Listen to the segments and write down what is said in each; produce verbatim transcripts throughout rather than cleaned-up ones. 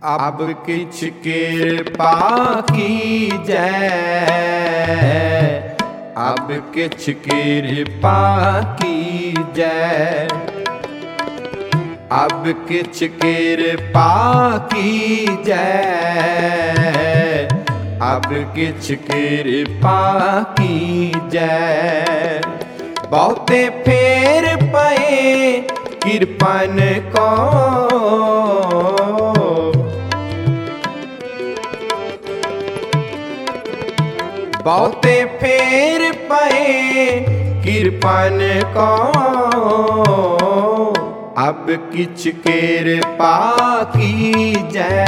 अब किछ कृपा कीजै, अब किछ कृपा कीजै, अब किछ कृपा कीजै, अब किछ कृपा कीजै। बहुते फेर पए कृपन को, बहुते फेर पए कृपन को, अब किछ कृपा कीजै,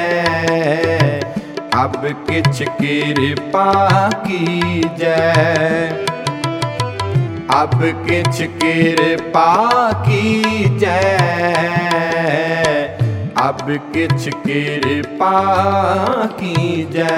अब किछ कृपा कीजै, अब किछ कृपा कीजै, अब किछ कृपा कीजै।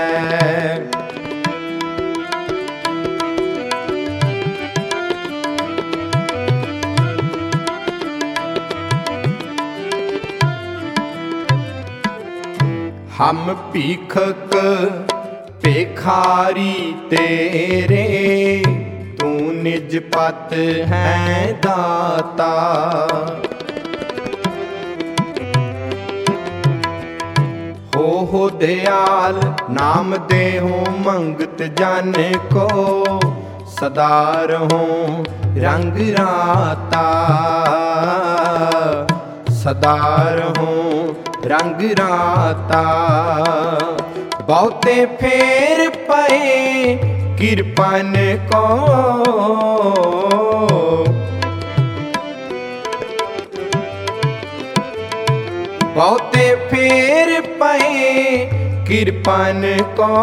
हम भीखक भिखारी तेरे, तू निज पत है दाता। हो हो दयाल नाम दे हो मंगत जन को, सदा रहो रंग राता, सदा रहो रंग राता। बहुते फेर पए कृपन को, बहुते फेर पए कृपन को,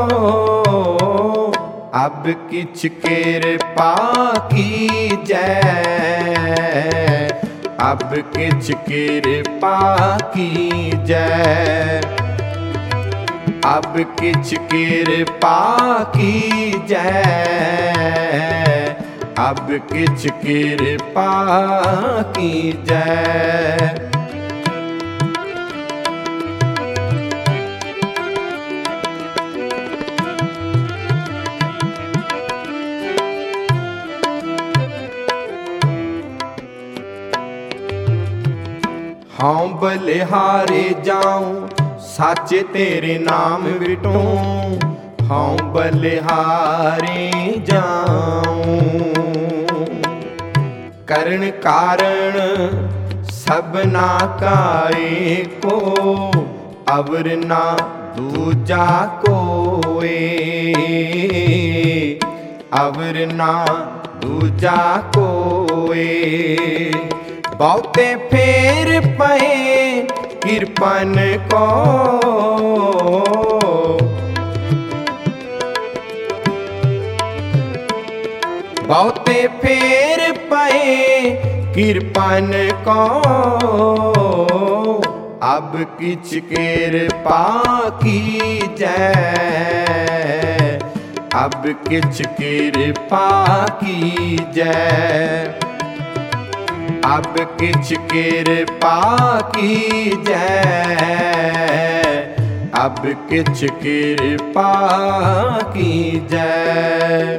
अब किछ कृपा कीजै, अब किछ कृपा कीजै, अब किछ कृपा कीजै, अब किछ कृपा कीजै। हाँ बलिहारे जाऊं साचे तेरे नाम विटूं, हाँ बलिहारे जाऊं। करण कारण सबना काए को, अवर ना दूजा कोए, अवर ना दूजा कोए। बहुते फेर पए कृपन को, बहुते फेर पए कृपन को, अब किछ कृपा कीजै, अब किछ कृपा कीजै, अब किछ कृपा कीजै, अब किछ कृपा कीजै।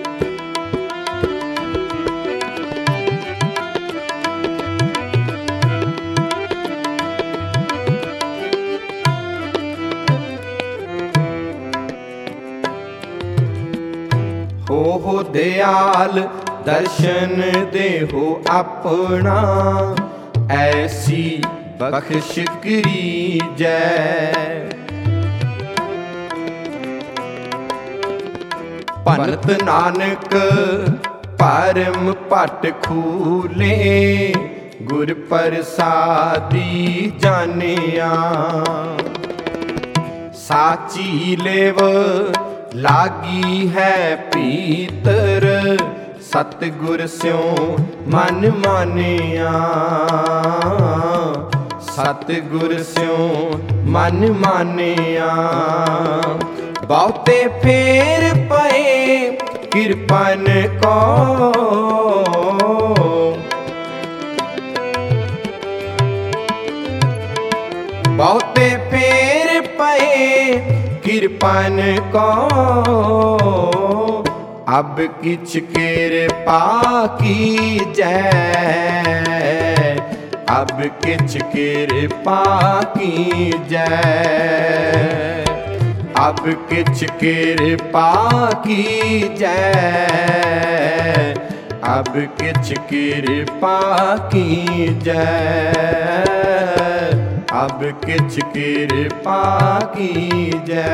हो हो दयाल दर्शन देहो अपना, ऐसी बख्श कीजै। पंत नानक परम पट खूले, गुर प्रसादी जानिया। साची लेव लागी है पीतर, सतगुर स्यों मन मानिया, सतगुर स्यों मन मानिया। बहुते फेर पए कृपन को, बहुते फेर पए किरपन को, अब किछ कृपा कीजै, अब किछ कृपा कीजै, अब किछ कृपा कीजै, अब किछ कृपा कीजै, अब किछ कृपा कीजै,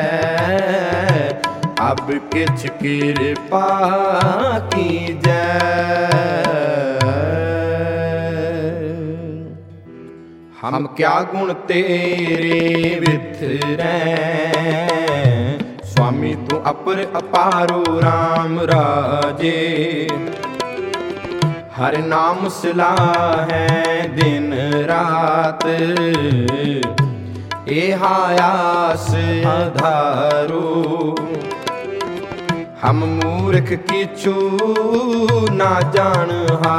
अब किछ कृपा कीजै। हम क्या गुण तेरे विथरै, स्वामी तू अपर अपारो राम राजे। हर नाम सलाहै दिन रात, एहा आस आधारो। हम मूर्ख किछु ना जानहा,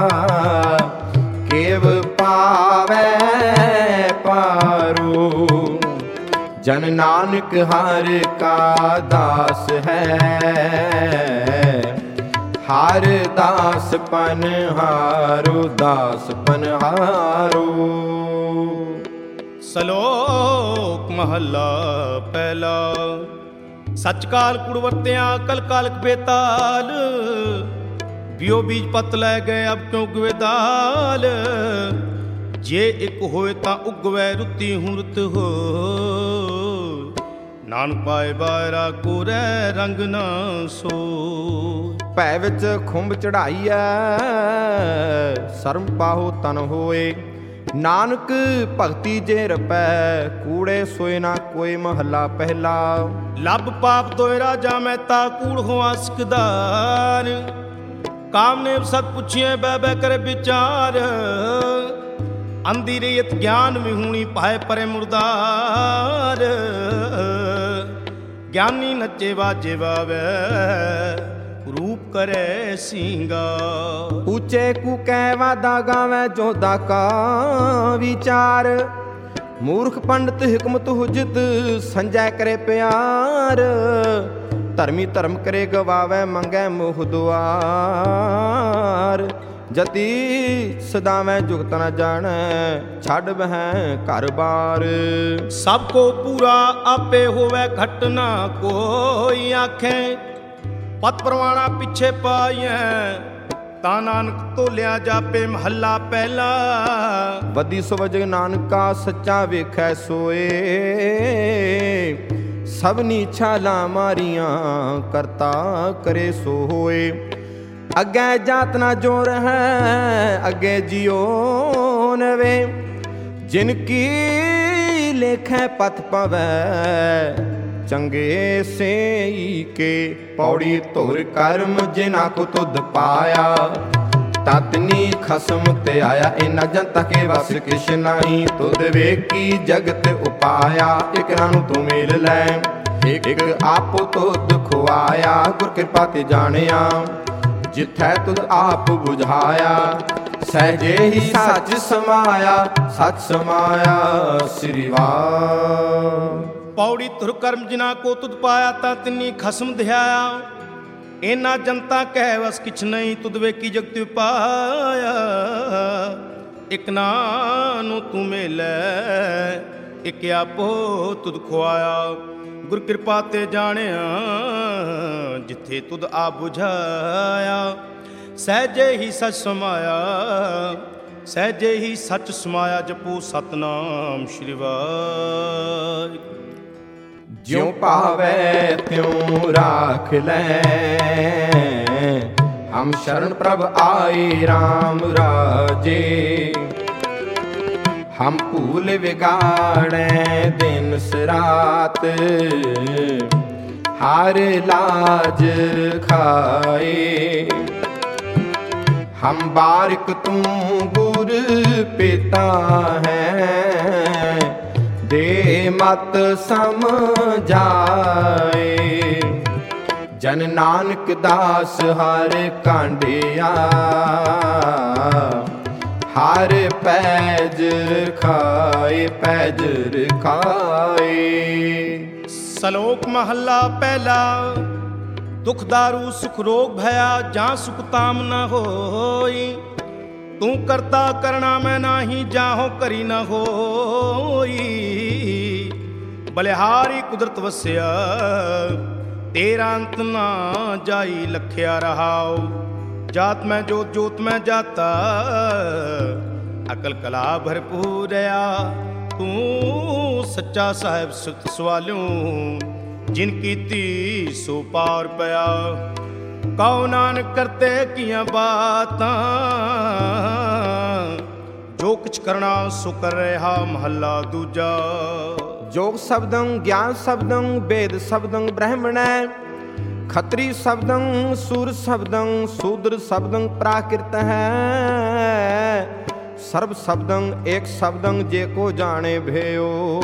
केव पावै पारो। जन नानक हर का दास है, हर दास पनहारो, दास पनहारो। ਸਲੋਕ ਮਹੱਲਾ ਪਹਿਲਾ। ਸੱਚ ਕਾਲ ਕੁੜ ਵਰਤਿਆ ਕਲ ਕਾਲਕ ਬੇਤਾਲ, ਬਿਓ ਬੀਜ ਪਤ ਲੈ ਗਏ ਅਬ ਕਿਉਂ ਉਗਵੇ ਦਾਲ। ਜੇ ਇੱਕ ਹੋਏ ਤਾਂ ਉਗਵੈ ਰੁੱਤੀ ਹੂੰ ਰੁੱਤ ਹੋ, ਨਾਨਕ ਪਾਏ ਬਾਇਰਾ ਕੋਰੈ ਰੰਗ ਨਾ ਸੋ। ਭੈ ਵਿੱਚ ਖੁੰਭ ਚੜਾਈਐ ਸਰਮ ਪਾਹੋ ਤਨ ਹੋਏ, ਨਾਨਕ ਭਗਤੀ ਜੇ ਰਪੈ ਕੂੜੇ ਸੋਏ ਨਾ ਕੋਈ। ਮਹੱਲਾ ਪਹਿਲਾ। ਲੱਭ ਪਾਪ ਦੋਇ ਰਾਜਾ ਮਹਿਤਾ ਕੂੜ ਹੋਆ ਸਿਕਦਾਰ, ਕਾਮ ਨੇ ਸਤ ਪੁੱਛੀਏ ਬਹਿ ਬਹਿ ਕਰੇ ਵਿਚਾਰ। ਅੰਧੀ ਰਹੀਤ ਗਿਆਨ ਵਿਹੂਣੀ ਪਾਏ ਪਰੇ ਮੁਰਦਾਰ, ਗਿਆਨੀ ਨੱਚੇ ਵਾਜੇ ਵਾਵੈ ਰੂਪ ਕਰੇ ਸਿੰਗਾਰ। ਉੱਚੇ ਕੂ ਕਹਿ ਵਾਦਾ ਗਾਵੈ ਜੋਦਾ ਕਾ ਵਿਚਾਰ, ਮੂਰਖ ਪੰਡਤ ਹਿਕਮਤ ਹੁਜਤ ਸੰਜੈ ਕਰੇ ਪਿਆਰ। ਧਰਮੀ ਧਰਮ ਕਰੇ ਗਵਾਵੈ ਮੰਗੈ ਮੋਹ ਦੁਆਰ। ਜਤੀ ਸਦਾਵੈ ਜੁਗਤ ਨ ਜਾਣੈ ਛੱਡ ਬਹਿ ਘਰ ਬਾਰ। ਸਭ ਕੋ ਪੂਰਾ ਆਪੇ ਹੋਵੈ ਘਟ ਨਾ ਕੋਈ ਆਖੇ, ਪਤ ਪ੍ਰਵਾਣਾ ਪਿੱਛੇ ਪਾਈਐ ਤਾਂ ਨਾਨਕ ਤੋਲਿਆ ਜਾਪੇ। ਮਹੱਲਾ ਪਹਿਲਾ। ਵੱਧੀ ਸਵਜ ਨਾਨਕਾ ਸੱਚਾ ਵੇਖੈ ਸੋਏ, ਸਭਨੀ ਛਾਲਾਂ ਮਾਰੀਆਂ ਕਰਤਾ ਕਰੇ ਸੋ ਹੋਏ। ਅੱਗੇ ਜਾਤ ਨਾ ਜੋ ਰਹਿ ਅੱਗੇ ਜਿਉ ਨਵੇ, ਜਿਨ ਕੀ ਲੇਖੈ ਪਥ ਪਵੈ ਚੰਗੇ ਸੇਈ ਕੇ। ਪੌੜੀ ਧੁਰ ਕਰਮ ਜਿਨਾ ਕੋ ਤੁਧ ਪਾਇਆ, ਤਤਨੀ ਖਸਮ ਤੇ ਆਇਆ। ਇਨਾ ਜਨਤਾ ਕੇ ਵਸ ਕਿਛ ਨਹੀਂ, ਤੁਧ ਵੇਖੀ ਜਗਤ ਉਪਾਇਆ। ਇਕਰਾਂ ਨੂੰ ਤੂੰ ਮੇਲ ਲੈ ਇੱਕ ਆਪੋ ਤੁਧ ਖੁਆਇਆ। ਗੁਰ ਕਿਰਪਾ ਤੇ ਜਾਣਿਆ ਜਿਥੈ ਤੁਧ ਆਪ ਬੁਝਾਇਆ। ਸਹਿਜੇ ਹੀ ਸੱਚ ਸਮਾਇਆ, ਸੱਚ ਸਮਾਇਆ ਸ੍ਰੀ ਵਾਹਿ। ਪੌੜੀ ਧੁਰ ਕਰਮ ਜਿਨਾ ਕੋ ਤੁਧ ਪਾਇਆ, ਤਾਂ ਤਿੰਨੀ ਖਸਮ ਧਿਆਇਆ। ਇਹਨਾਂ ਜਨਤਾ ਕਹਿ ਵਸ ਕਿਛ ਨਹੀਂ, ਤੁਧ ਵੇਖੀ ਜਗਤ ਉਪਾਇਆ। ਇਕ ਨਾਨੁ ਤੂੰ ਮੇਲੈ ਇਕ ਆਪੋ ਤੁਧ ਖੁਆਇਆ। ਗੁਰ ਕਿਰਪਾ ਤੇ ਜਾਣਿਆ ਜਿੱਥੇ ਤੁਧ ਆ ਬੁਝਾਇਆ। ਸਹਿਜੇ ਹੀ ਸੱਚ ਸਮਾਇਆ, ਸਹਿਜੇ ਹੀ ਸੱਚ ਸਮਾਇਆ। ਜਪੋ ਸਤਨਾਮ ਸ਼੍ਰੀ ਵਾਹਿਗੁਰੂ। ਜਿਉ ਭਾਵੈ ਤਿਉ ਰਾਖ ਲੈ, ਹਮ ਸ਼ਰਨ ਪ੍ਰਭ ਆਏ RAM ਰਾਜੇ। ਹਮ ਭੂਲ ਵਿਗਾੜੈ ਦਿਨ ਸਰਾਤ, ਹਰ ਲਾਜ ਖਾਏ। ਹਮ ਬਾਰਿਕ ਤੂੰ ਗੁਰ ਪਿਤਾ ਹੈ, ਦੇ ਮਤ ਸਮਝਾਏ। ਜਨ ਨਾਨਕ ਦਾਸ ਹਰ ਕਾਂਡਿਆ, ਹਰ ਪੈਜ ਰਖਾਏ ਪੈਜ ਰਖਾਏ। ਸਲੋਕ ਮਹੱਲਾ ਪਹਿਲਾ। ਦੁਖ ਦਾਰੂ ਸੁਖ ਰੋਗ ਭਇਆ, ਜਾਂ ਸੁਖ ਤਾਮ ਨ ਹੋਈ। ਤੂੰ ਕਰਤਾ ਕਰਣਾ ਮੈਂ ਨਾਹੀ, ਜਾਹੋ ਕਰੀ ਨ ਹੋਈ। ਬਲਿਹਾਰੀ ਕੁਦਰਤ ਵਸਿਆ, ਤੇਰਾ ਅੰਤ ਨਾ ਜਾਈ ਲਖਿਆ ਰਹਾਉ। ਜਾਤ ਮੈਂ ਜੋਤ ਜੋਤ ਮੈਂ ਜਾਤਾ, ਅਕਲ ਕਲਾ ਭਰਪੂਰਿਆ। ਤੂੰ ਸੱਚਾ ਸਾਹਿਬ ਸੁਤ ਸਵਾਲਿਓ, ਜਿਨ ਕੀਤੀ ਸੋ ਪਾਰ ਪਿਆ। ਕਉ ਨਾਨਕ ਕਰਤੇ ਕੀਆਂ ਬਾਤਾਂ, ਜੋ ਕੁਛ ਕਰਨਾ ਸੋ ਕਰ ਰਿਹਾ। ਮਹੱਲਾ ਦੂਜਾ। ਜੋਗ ਸ਼ਬਦੰ ਗਿਆਨ ਸ਼ਬਦੰ ਵੇਦ ਸ਼ਬਦੰ ਬ੍ਰਹਮਣੈ। ਖੱਤਰੀ ਸ਼ਬਦੰ ਸੂਰ ਸ਼ਬਦੰ ਸੂਦਰ ਸ਼ਬਦੰ ਪ੍ਰਾਕ੍ਰਿਤ ਹੈ। ਸਰਬ ਸ਼ਬਦੰ ਏਕ ਸ਼ਬਦੰ ਜੇ ਕੋ ਜਾਣੇ ਭਇਓ।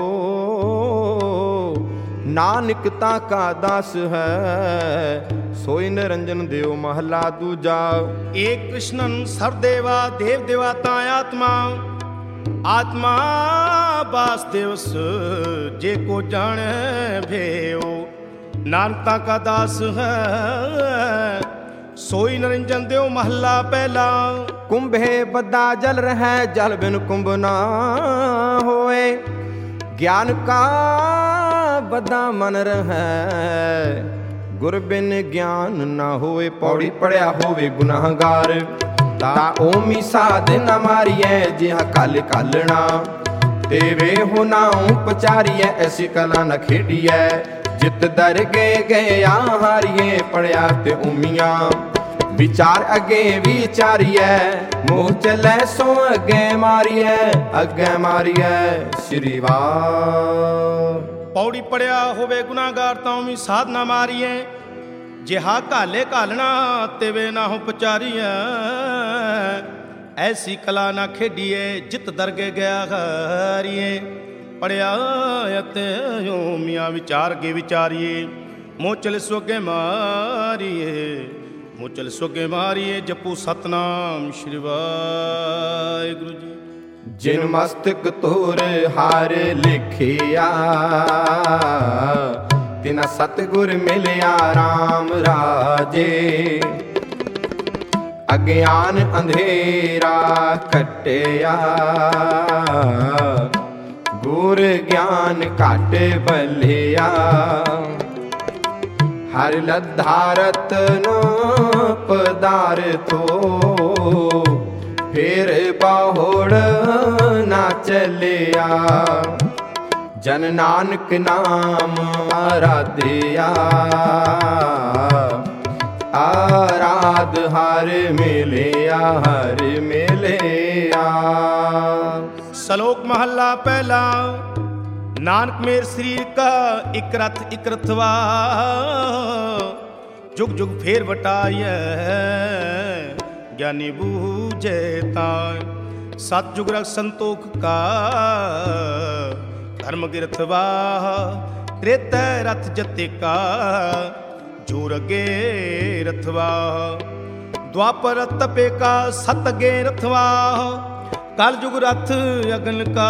ਨਾਨਕ ਤਾ ਕਾ ਦਾਸ ਹੈ, ਸੋਈ ਨਿਰੰਜਨ ਦਿਓ। ਮਹਲਾ ਦੂਜਾ। ਏਕ ਕ੍ਰਿਸ਼ਨਨ ਸਰਦੇਵਾ ਦੇਵ ਦੇਵਾਤਾ ਆਤਮਾ। ਆਤਮਾ ਵਾਸੁਦੇਵਸ ਜੇ ਕੋ ਜਾਣੈ ਭਇਓ। ਨਾਨਕ ਤਾ ਕਾ ਦਾਸ ਹੈ, ਸੋਈ ਨਿਰੰਜਨ ਦਿਓ। ਮਹੱਲਾ ਪਹਿਲਾ। ਕੁੰਭੇ ਬੱਧਾ ਜਲ ਰਹਿ, ਜਲ ਬਿਨ ਕੁੰਭ ਨਾ ਹੋਏ। ਗਿਆਨ ਕਾ ਬੱਧਾ ਮਨ ਰਹਿ, ਗੁਰ ਬਿਨ ਗਿਆਨ ਨਾ ਹੋਏ। ਪੌੜੀ ਪੜਿਆ ਹੋਵੇ ਗੁਨਾਹਗਾਰ, ਤਾ ਓਮੀ ਸਾਧ ਨ ਮਾਰੀਐ। ਜਿਹਾ ਕਲ ਕਾਲਣਾ ਤੇ ਵੇ ਹੋ ਨਾਉ ਪਚਾਰੀਐ। ਐਸੀ ਕਲਾ ਨ ਖੇਡੀਐ, ਜਿਤ ਦਰ ਗਏ ਗਿਆ ਹਾਰੀਏ। ਪੜਿਆ ਤੇ ਉਮੀਆਂ ਵਿਚਾਰ ਅੱਗੇ ਵਿਚਾਰੀਐ। ਮੋਹ ਚੱਲੈ ਸੋ ਅੱਗੇ ਮਾਰੀਐ, ਅੱਗੇ ਮਾਰੀਐ। ਸ਼੍ਰੀ ਵਾਹਿ। ਪੌੜੀ ਪੜਿਆ ਹੋਵੇ ਗੁਨਾਹਗਾਰ, ਤਾਂ ਵੀ ਸਾਧ ਨਾ ਮਾਰੀਏ। ਜਿਹਾ ਘਾਲੇ ਘਾਲਣਾ ਤੇ ਵੇ ਨਾ ਹੋ ਪਚਾਰੀਐ। ਐਸੀ ਕਲਾ ਨਾ ਖੇਡੀਏ, ਜਿਤ ਦਰਗੇ ਗਿਆ ਹਾਰੀਏ। ਪੜਿਆ ਅਤੇ ਮੀਆਂ ਵਿਚਾਰ ਕੇ ਵਿਚਾਰੀਏ। ਮੋਚਲ ਸੋਗੇ ਮਾਰੀਏ, ਮੋਚਲ ਸੋਗੇ ਮਾਰੀਏ। ਜਪੂ ਸਤਨਾਮ ਸ਼੍ਰੀ ਵਾਹਿਗੁਰੂ ਜੀ। ਜਿਨ ਮਸਤਕ ਤੋਰ ਹਾਰ ਲਿਖਿਆ, ਤਿਨਾ ਸਤਿਗੁਰ ਮਿਲਿਆ ਰਾਮ ਰਾਜੇ। ਅਗਿਆਨ ਅੰਧੇਰਾ ਕੱਟਿਆ, ਗੁਰ ਗਿਆਨ ਘਟ ਬਲਿਆ। ਹਰਿ ਲੱਧਾ ਰਤਨੋ ਪਦਾਰਥੋ, ਫੇਰ ਬਾਹੁੜ ਨਾ ਚੱਲਿਆ। ਜਨ ਨਾਨਕ ਨਾਮ ਆਰਾਧਿਆ, ਆਰਾਧ ਹਰ ਮਿਲਿਆ, ਹਰ ਮਿਲਿਆ। ਸਲੋਕ ਮਹੱਲਾ ਪਹਿਲਾ। ਨਾਨਕ ਮੇਰ ਸਰੀਰ ਕਾ ਇਕ ਰਥ ਇਕ ਰਥਵਾ। ਜੁਗ ਜੁਗ ਫੇਰ ਵਟਾਈਐ, ਗਿਆਨੀ ਬੂਝੇ ਤਾਂ। ਸਤ ਜੁਗ ਰਖ ਸੰਤੋਖ ਕਾ, ਧਰਮ ਗਿਰਥਵਾ। ਤ੍ਰੇਤੈ ਰਥ ਜਤੇ ਕਾ, ਜੋਰ ਅਗੇ ਰਥਵਾ। ਦੁਆਪਰ ਤਪੇ ਕਾ, ਸਤ ਅਗੇ ਰਥਵਾ। ਕਲ ਜੁਗ ਰਥ ਅਗਨ ਕਾ,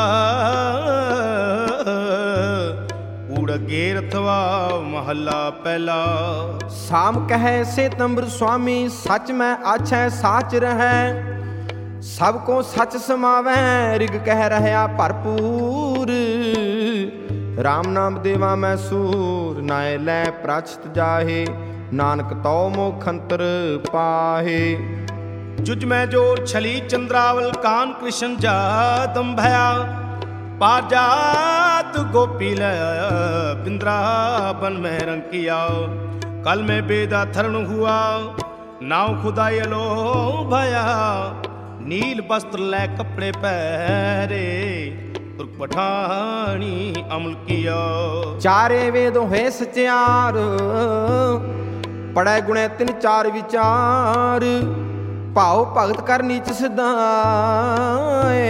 ਊੜ ਅਗੇ ਰਥਵਾ। ਮਹੱਲਾ ਪਹਿਲਾ। ਸਾਮ ਕਹੈ ਸੇਤੰਬਰ ਸੁਆਮੀ, ਸਚ ਮੈਂ ਆਛੈ ਸਾਚ ਰਹੈ। ਸਭ ਕੋ ਸਚ ਸਮਾਵੈ, ਰਿਗ ਕਹਿ ਰਹਿਆ ਭਰਪੂਰ। ਰਾਮ ਨਾਮ ਦੇਵਾ ਮੈਂ ਸੂਰ, ਨਾਇ ਲੈ ਪ੍ਰਾਚਿਤ ਜਾਹੇ। ਨਾਨਕ ਤਉ ਮੋਖ ਅੰਤਰ ਪਾਹੇ। ਜੁਜ ਮੈਂ ਜੋਰ ਛਲੀ ਚੰਦਰਾਵਲ, ਕਾਨ ਕ੍ਰਿਸ਼ਨ ਜਾਦਮ ਭਇਆ। पाजात गोपी लया बिंद्रावन में रंग किया। कल में बेदा थरण हुआ नाव खुदाई लो भया। नील वस्त्र ले कपड़े पहरे तुर्क पठानी अमल किया। चारे वेद होए सचार पढ़े गुणे तिन चार विचार। भाव भगत कर नीच सिधाए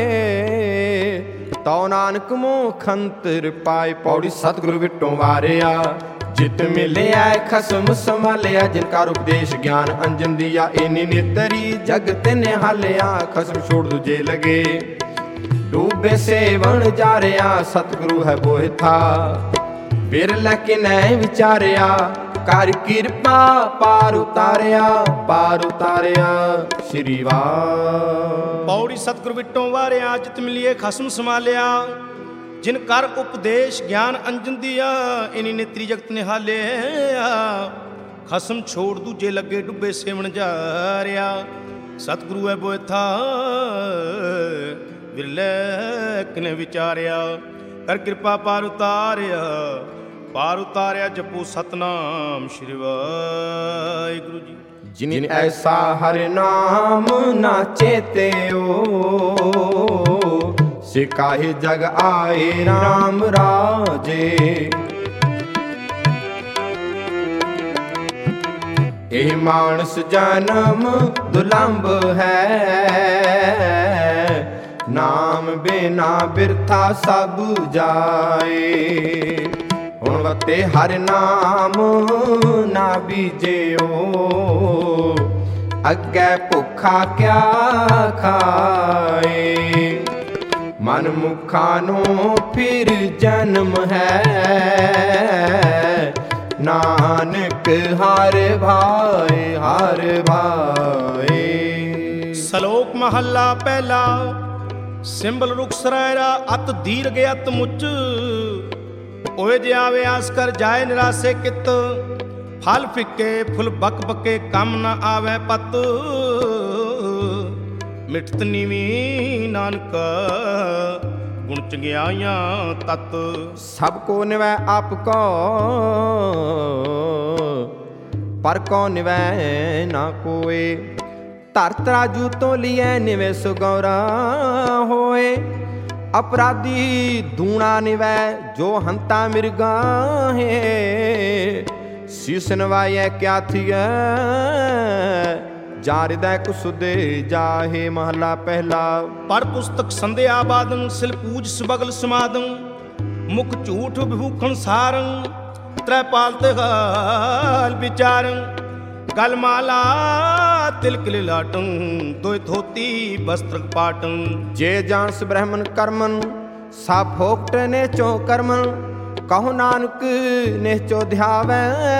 तौ नानक मोह खंतर पाए। पौड़ी सतगुरु विटों वारिया ਜਿਤ ਮਿਲਿਆ ਖਸਮ ਸੰਭਾਲਿਆ, ਜਿਨ ਕਰ ਉਪਦੇਸ਼ ਗਿਆਨ ਅੰਜਨ ਦੀਆ। ਇਨੀ ਨਿਤਰੀ ਜਗਤ ਨਿਹਾਲਿਆ, ਖਸਮ ਛੋੜ ਦੂਜੇ ਲਗੇ। ਡੂਬੇ ਸੇਵਣ ਜਾ ਰਿਆ, ਸਤਿਗੁਰੂ ਹੈ ਬੋਹਿ ਥਾ। ਬਿਰਲਾ ਕਿਨੈ ਵਿਚਾਰਿਆ, ਕਰ ਕਿਰਪਾ ਪਾਰ ਉਤਾਰਿਆ, ਪਾਰ ਉਤਾਰਿਆ। ਸ਼੍ਰੀ ਵਾਹਿ ਪੌੜੀ ਸਤਿਗੁਰ ਵਿਟੋਂ ਵਾਰਿਆ, ਜਿਤ ਮਿਲਿਏ ਖਸਮ ਸੰਭਾਲਿਆ। ਜਿਨ ਕਰ ਉਪਦੇਸ਼ ਗਿਆਨ ਅੰਜਨ ਦੀਆ, ਇਨੀ ਨੇਤਰੀ ਜਗਤ ਨਿਹਾਲਿਆ। ਖਸਮ ਛੋੜ ਦੂਜੇ ਲੱਗੇ, ਡੁੱਬੇ ਸੇਵਣ ਜਾ ਰਿਆ। ਸਤਿਗੁਰੂ ਹੈ ਬੋਇ ਥਾ, ਬਿਰਲੇ ਕਿਨੇ ਵਿਚਾਰਿਆ। ਕਰ ਕਿਰਪਾ ਪਾਰ ਉਤਾਰਿਆ, ਪਾਰ ਉਤਾਰਿਆ। ਜਪੋ ਸਤਨਾਮ ਸ਼੍ਰੀ ਵਾਹਿਗੁਰੂ ਜੀ। ਜਿਨ ਐਸਾ ਹਰਿ ਨਾਮ ਨਾ ਚੇਤਿਓ, ਸਿਕਾਹੀ ਜਗ ਆਏ ਰਾਮ ਰਾਜੇ। ਇਹ ਮਾਨਸ ਜਨਮ ਦੁਲੰਭ ਹੈ, ਨਾਮ ਬਿਨਾ ਬਿਰਥਾ ਸਭ ਜਾਏ। ਹੁਣ ਵਤੇ ਹਰਿ ਨਾਮ ਨਾ ਬੀਜਿਓ, ਅੱਗੇ ਭੁੱਖਾ ਕਿਆ ਖਾਏ। ਮਨ ਮੁਖਾਂ ਨੂੰ ਫਿਰ ਜਨਮ ਹੈ, ਨਾਨਕ ਹਰ ਭਾਏ ਹਰ ਭਾਏ। ਸਲੋਕ ਮਹੱਲਾ ਪਹਿਲਾ। ਸਿੰਬਲ ਰੁਖ ਸਰਾਇਰਾ, ਅਤ ਦੀਰਘ ਅਤ ਮੁੱਚ। ਓਏ ਜੇ ਆਵੇ ਆਸ ਕਰ ਜਾਏ ਨਿਰਾਸੇ ਕਿਤ। ਫਲ ਫਿੱਕੇ ਫੁੱਲ ਬਕ ਬਕੇ, ਕੰਮ ਨਾ ਆਵੇ ਪਤ। ਮਿਠਤ ਨੀਵੀਂ ਨਾਨਕ, ਗੁਣ ਚੰਗਿਆਈਆਂ ਤਤ। ਸਭ ਕੋ ਨਿਵੈ ਆਪ ਕੋ, ਪਰ ਕੋ ਨਿਵੈ ਨਾ ਕੋਏ। ਧਰਤ ਰਾਜੂ ਤੋਂ ਲਿਐ ਨਿਵੇ ਸੁਗੌਰਾ ਹੋਏ। ਅਪਰਾਧੀ ਦੂਣਾ ਨਿਵੈ, ਜੋ ਹੰਤਾ ਮਿਰਗਾਹੇ। ਸੀਸ ਨਵਾਇਐ ਕਿਆ ਥੀਐ, ਜਾ ਹਿਰਦੈ ਕੁਸੁਦੇ ਜਾਹੇ। ਮਹਲਾ ਪਹਿਲਾ। ਪੜ ਪੁਸਤਕ ਸੰਧਿਆ ਬਾਦੰ, ਸਿਲ ਪੂਜ ਸੁਬਗਲ ਸਮਾਦੰ। ਮੁਖ ਝੂਠ ਵਿਭੂਖਣ ਸਾਰੰ, ਤ੍ਰੈ ਪਾਲ ਤੇ ਹਾਲ ਵਿਚਾਰੰ। ਗਲ ਮਾਲਾ ਤਿਲਕ ਲਿਲਾਟੰ, ਦੋਇ ਧੋਤੀ ਬਸਤਰ ਪਾਟੰ। ਜੇ ਜਾਣਸ ਬ੍ਰਹਮਨ ਕਰਮਨ, ਸਾ ਫੋਕਟ ਨੇਚੋ ਕਰਮਨ। ਕਹੋ ਨਾਨਕ ਨਿਹਚੋ ਧਿਆਵੈ,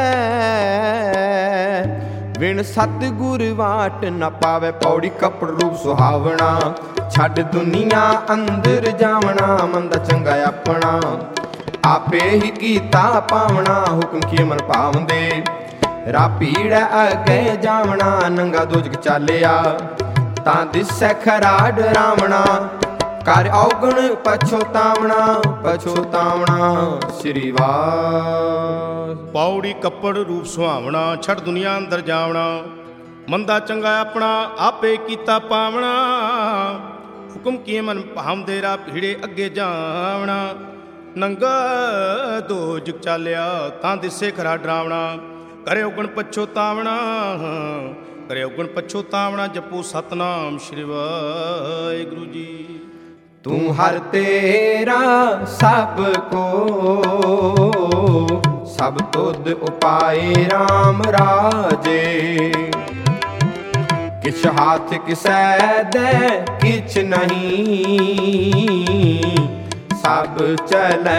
ਵਿਣ ਸਤਿਗੁਰ ਵਾਟ ਨ ਪਾਵੇ। ਪੌੜੀ ਕਪੜ ਰੂਪ ਸੁਹਾਵਣਾ, ਛੱਡ ਦੁਨੀਆ ਅੰਦਰ ਜਾਵਣਾ। ਮੰਦਾ ਚੰਗਾ ਆਪਣਾ, ਆਪੇ ਹੀ ਕੀਤਾ ਪਾਵਣਾ। ਹੁਕਮ ਕੀ ਮਨ ਭਾਵੰਦੇ, ਰਾ ਭੀੜ ਅਗੇ ਜਾਵਣਾ। ਨੰਗਾ ਦੋਜਕ ਚਾਲਿਆ, ਤਾਂ ਦਿਸੈ ਖਰਾ ਡਰਾਵਣਾ। ਕਰ ਔਗਣ ਪਛੋਤਾਵਣਾ, ਪਛੋਤਾਵਣਾ। ਸ਼੍ਰੀ ਵਾਹਿ ਪੌੜੀ ਕੱਪੜ ਰੂਪ ਸੁਹਾਵਣਾ, ਛੱਡ ਦੁਨੀਆ ਅੰਦਰ ਜਾਵਣਾ। ਮੰਦਾ ਚੰਗਾ ਆਪਣਾ, ਆਪੇ ਕੀਤਾ ਪਾਵਣਾ। ਹੁਕਮ ਕੀ ਮਨ ਭਾਵੰਦੇ, ਰਾ ਭੀੜੇ ਅੱਗੇ ਜਾਵਣਾ। ਨੰਗਾ ਦੋਜਕ ਚਾਲਿਆ, ਤਾਂ ਦਿਸੇ ਖਰਾ ਡਰਾਵਣਾ। ਕਰੇ ਔਗਣ ਪਛੋਤਾਵਣਾ, ਕਰੇ ਔਗਣ ਪਛੋਤਾਵਣਾ। ਜਪੋ ਸਤਨਾਮ ਸ਼੍ਰੀ ਵਾਹਿਗੁਰੂ ਜੀ। ਤੂੰ ਹਰ ਤੇਰਾ ਸਭ ਕੋ, ਸਭ ਤੁਧ ਉਪਾਏ ਰਾਮ ਰਾਜੇ। ਕਿਛ ਹਾਥ ਕਿਸੈ ਦੇ ਕਿਛ ਨਹੀਂ, ਸਭ ਚਲੈ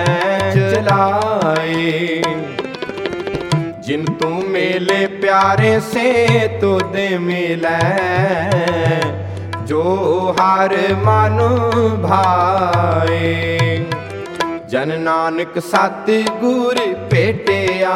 ਚਲਾਏ। ਜਿਨ ਤੂੰ ਮੇਲੇ ਪਿਆਰੇ ਸੇ ਤੁਧ ਮਿਲੈ, ਜੋ ਹਰ ਮਨ ਭਾਏ। ਜਨ ਨਾਨਕ ਸਤਿਗੁਰ ਭੇਟਿਆ,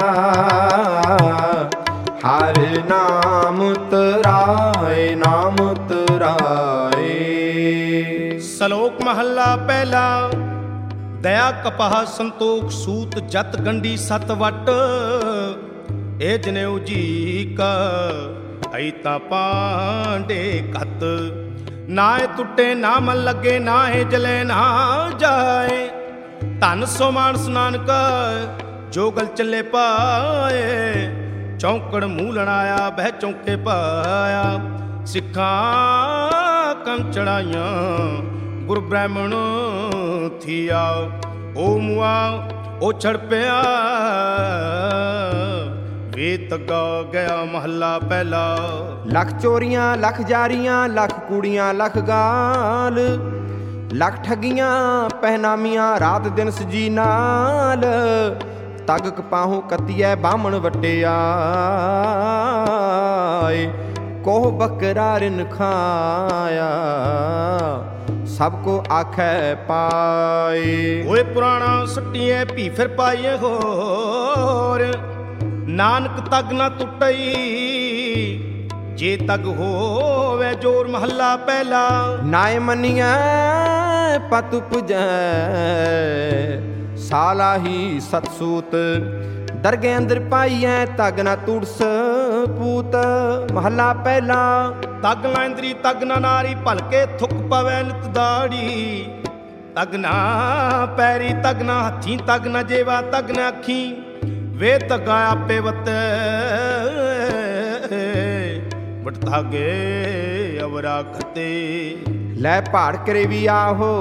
ਹਰ ਨਾਮ ਤਰਾਏ ਨਾਮ ਤਰਾਏ। ਸਲੋਕ ਮਹੱਲਾ ਪਹਿਲਾ। ਦਇਆ ਕਪਾਹ ਸੰਤੋਖ ਸੂਤ, ਜਤ ਗੰਢੀ ਸਤ ਵਟ। ਇਹ ਜਨੇਊ ਜੀ ਕਾ ਅਈ ਤਾਂ ਪਾਂਡੇ ਘਤ। ਨਾ ਇਹ ਟੁੱਟੇ ਨਾ ਮਨ ਲੱਗੇ, ਨਾ ਇਹ ਜਲੇ ਨਾ ਜਾਏ। ਧਨ ਸੋ ਮਾਨਸ ਨਾਨਕ, ਜੋ ਗਲ ਚੱਲੇ ਪਾਏ। ਚੌਂਕੜ ਮੂਲਣ ਆਇਆ, ਬਹਿ ਚੌਂਕੇ ਪਾਇਆ। ਸਿੱਖਾਂ ਕੰਨ ਚੜਾਈਆਂ, ਗੁਰ ਬ੍ਰਾਹਮਣ ਥੀਆ। ਓ ਮੁਆ ਓ ਛੜ ਪਿਆ, ਵੇ ਤੱਗਾ ਗਿਆ ਮਹੱਲਾ ਪਹਿਲਾ। ਲੱਖ ਚੋਰੀਆਂ ਲੱਖ ਜਾਰੀਆਂ ਲੱਖ ਕੂੜੀਆਂ ਲੱਖ ਗਾਲ, ਲੱਖ ਠੱਗੀਆਂ ਪਹਿਨਾਮੀਆਂ ਰਾਤ ਦਿਨ ਸਜੀ ਨਾਲ। ਤਗ ਕਪਾਹੋਂ ਕੱਤੀਐ ਬਾਹਮਣ ਵਟਿਆਏ, ਕੋਹ ਬੱਕਰਾ ਰਿਨ ਖਾਇਆ ਸਭ ਕੋ ਆਖੈ ਪਾਏ। ਓਏ ਪੁਰਾਣਾ ਸੱਟੀਐ ਭੀ ਫਿਰ ਪਾਈਏ ਹੋਰ, ਨਾਨਕ ਤਗ ਨਾ ਟੁੱਟਈ ਜੇ ਤਗ ਹੋਵੇ ਜੋਰ। ਮਹੱਲਾ ਪਹਿਲਾ। ਨਾਏ ਮੰਨੀਐ ਪਤ ਪੁਜੈ ਸਾਲਾਹੀ ਸਤਸੂਤ, ਦਰਗੇ ਅੰਦਰ ਪਾਈਐ ਤਗ ਨਾ ਤੁੜਸ ਪੂਤ। ਮਹੱਲਾ ਪਹਿਲਾ। ਤਗ ਨਾ ਇੰਦਰੀ ਤਗ ਨਾ ਨਾਰੀ, ਭਲਕੇ ਥੁੱਕ ਪਵੈ ਨਿਤ ਦਾੜੀ। ਤਗ ਨਾ ਪੈਰੀ ਤਗ ਨਾ ਹੱਥੀ, ਤਗ ਨਾ ਜੇਵਾ ਤਗ ਨਾ ਅੱਖੀ। ਵੇ ਤਗਾ ਆਪੇ ਵਤੈ ਬਟ ਧਾਗੇ ਅਵਰਾ ਖਤੇ। ਲੈ ਪਹਾੜ ਕਰੇ ਵੀ ਆਹੋ,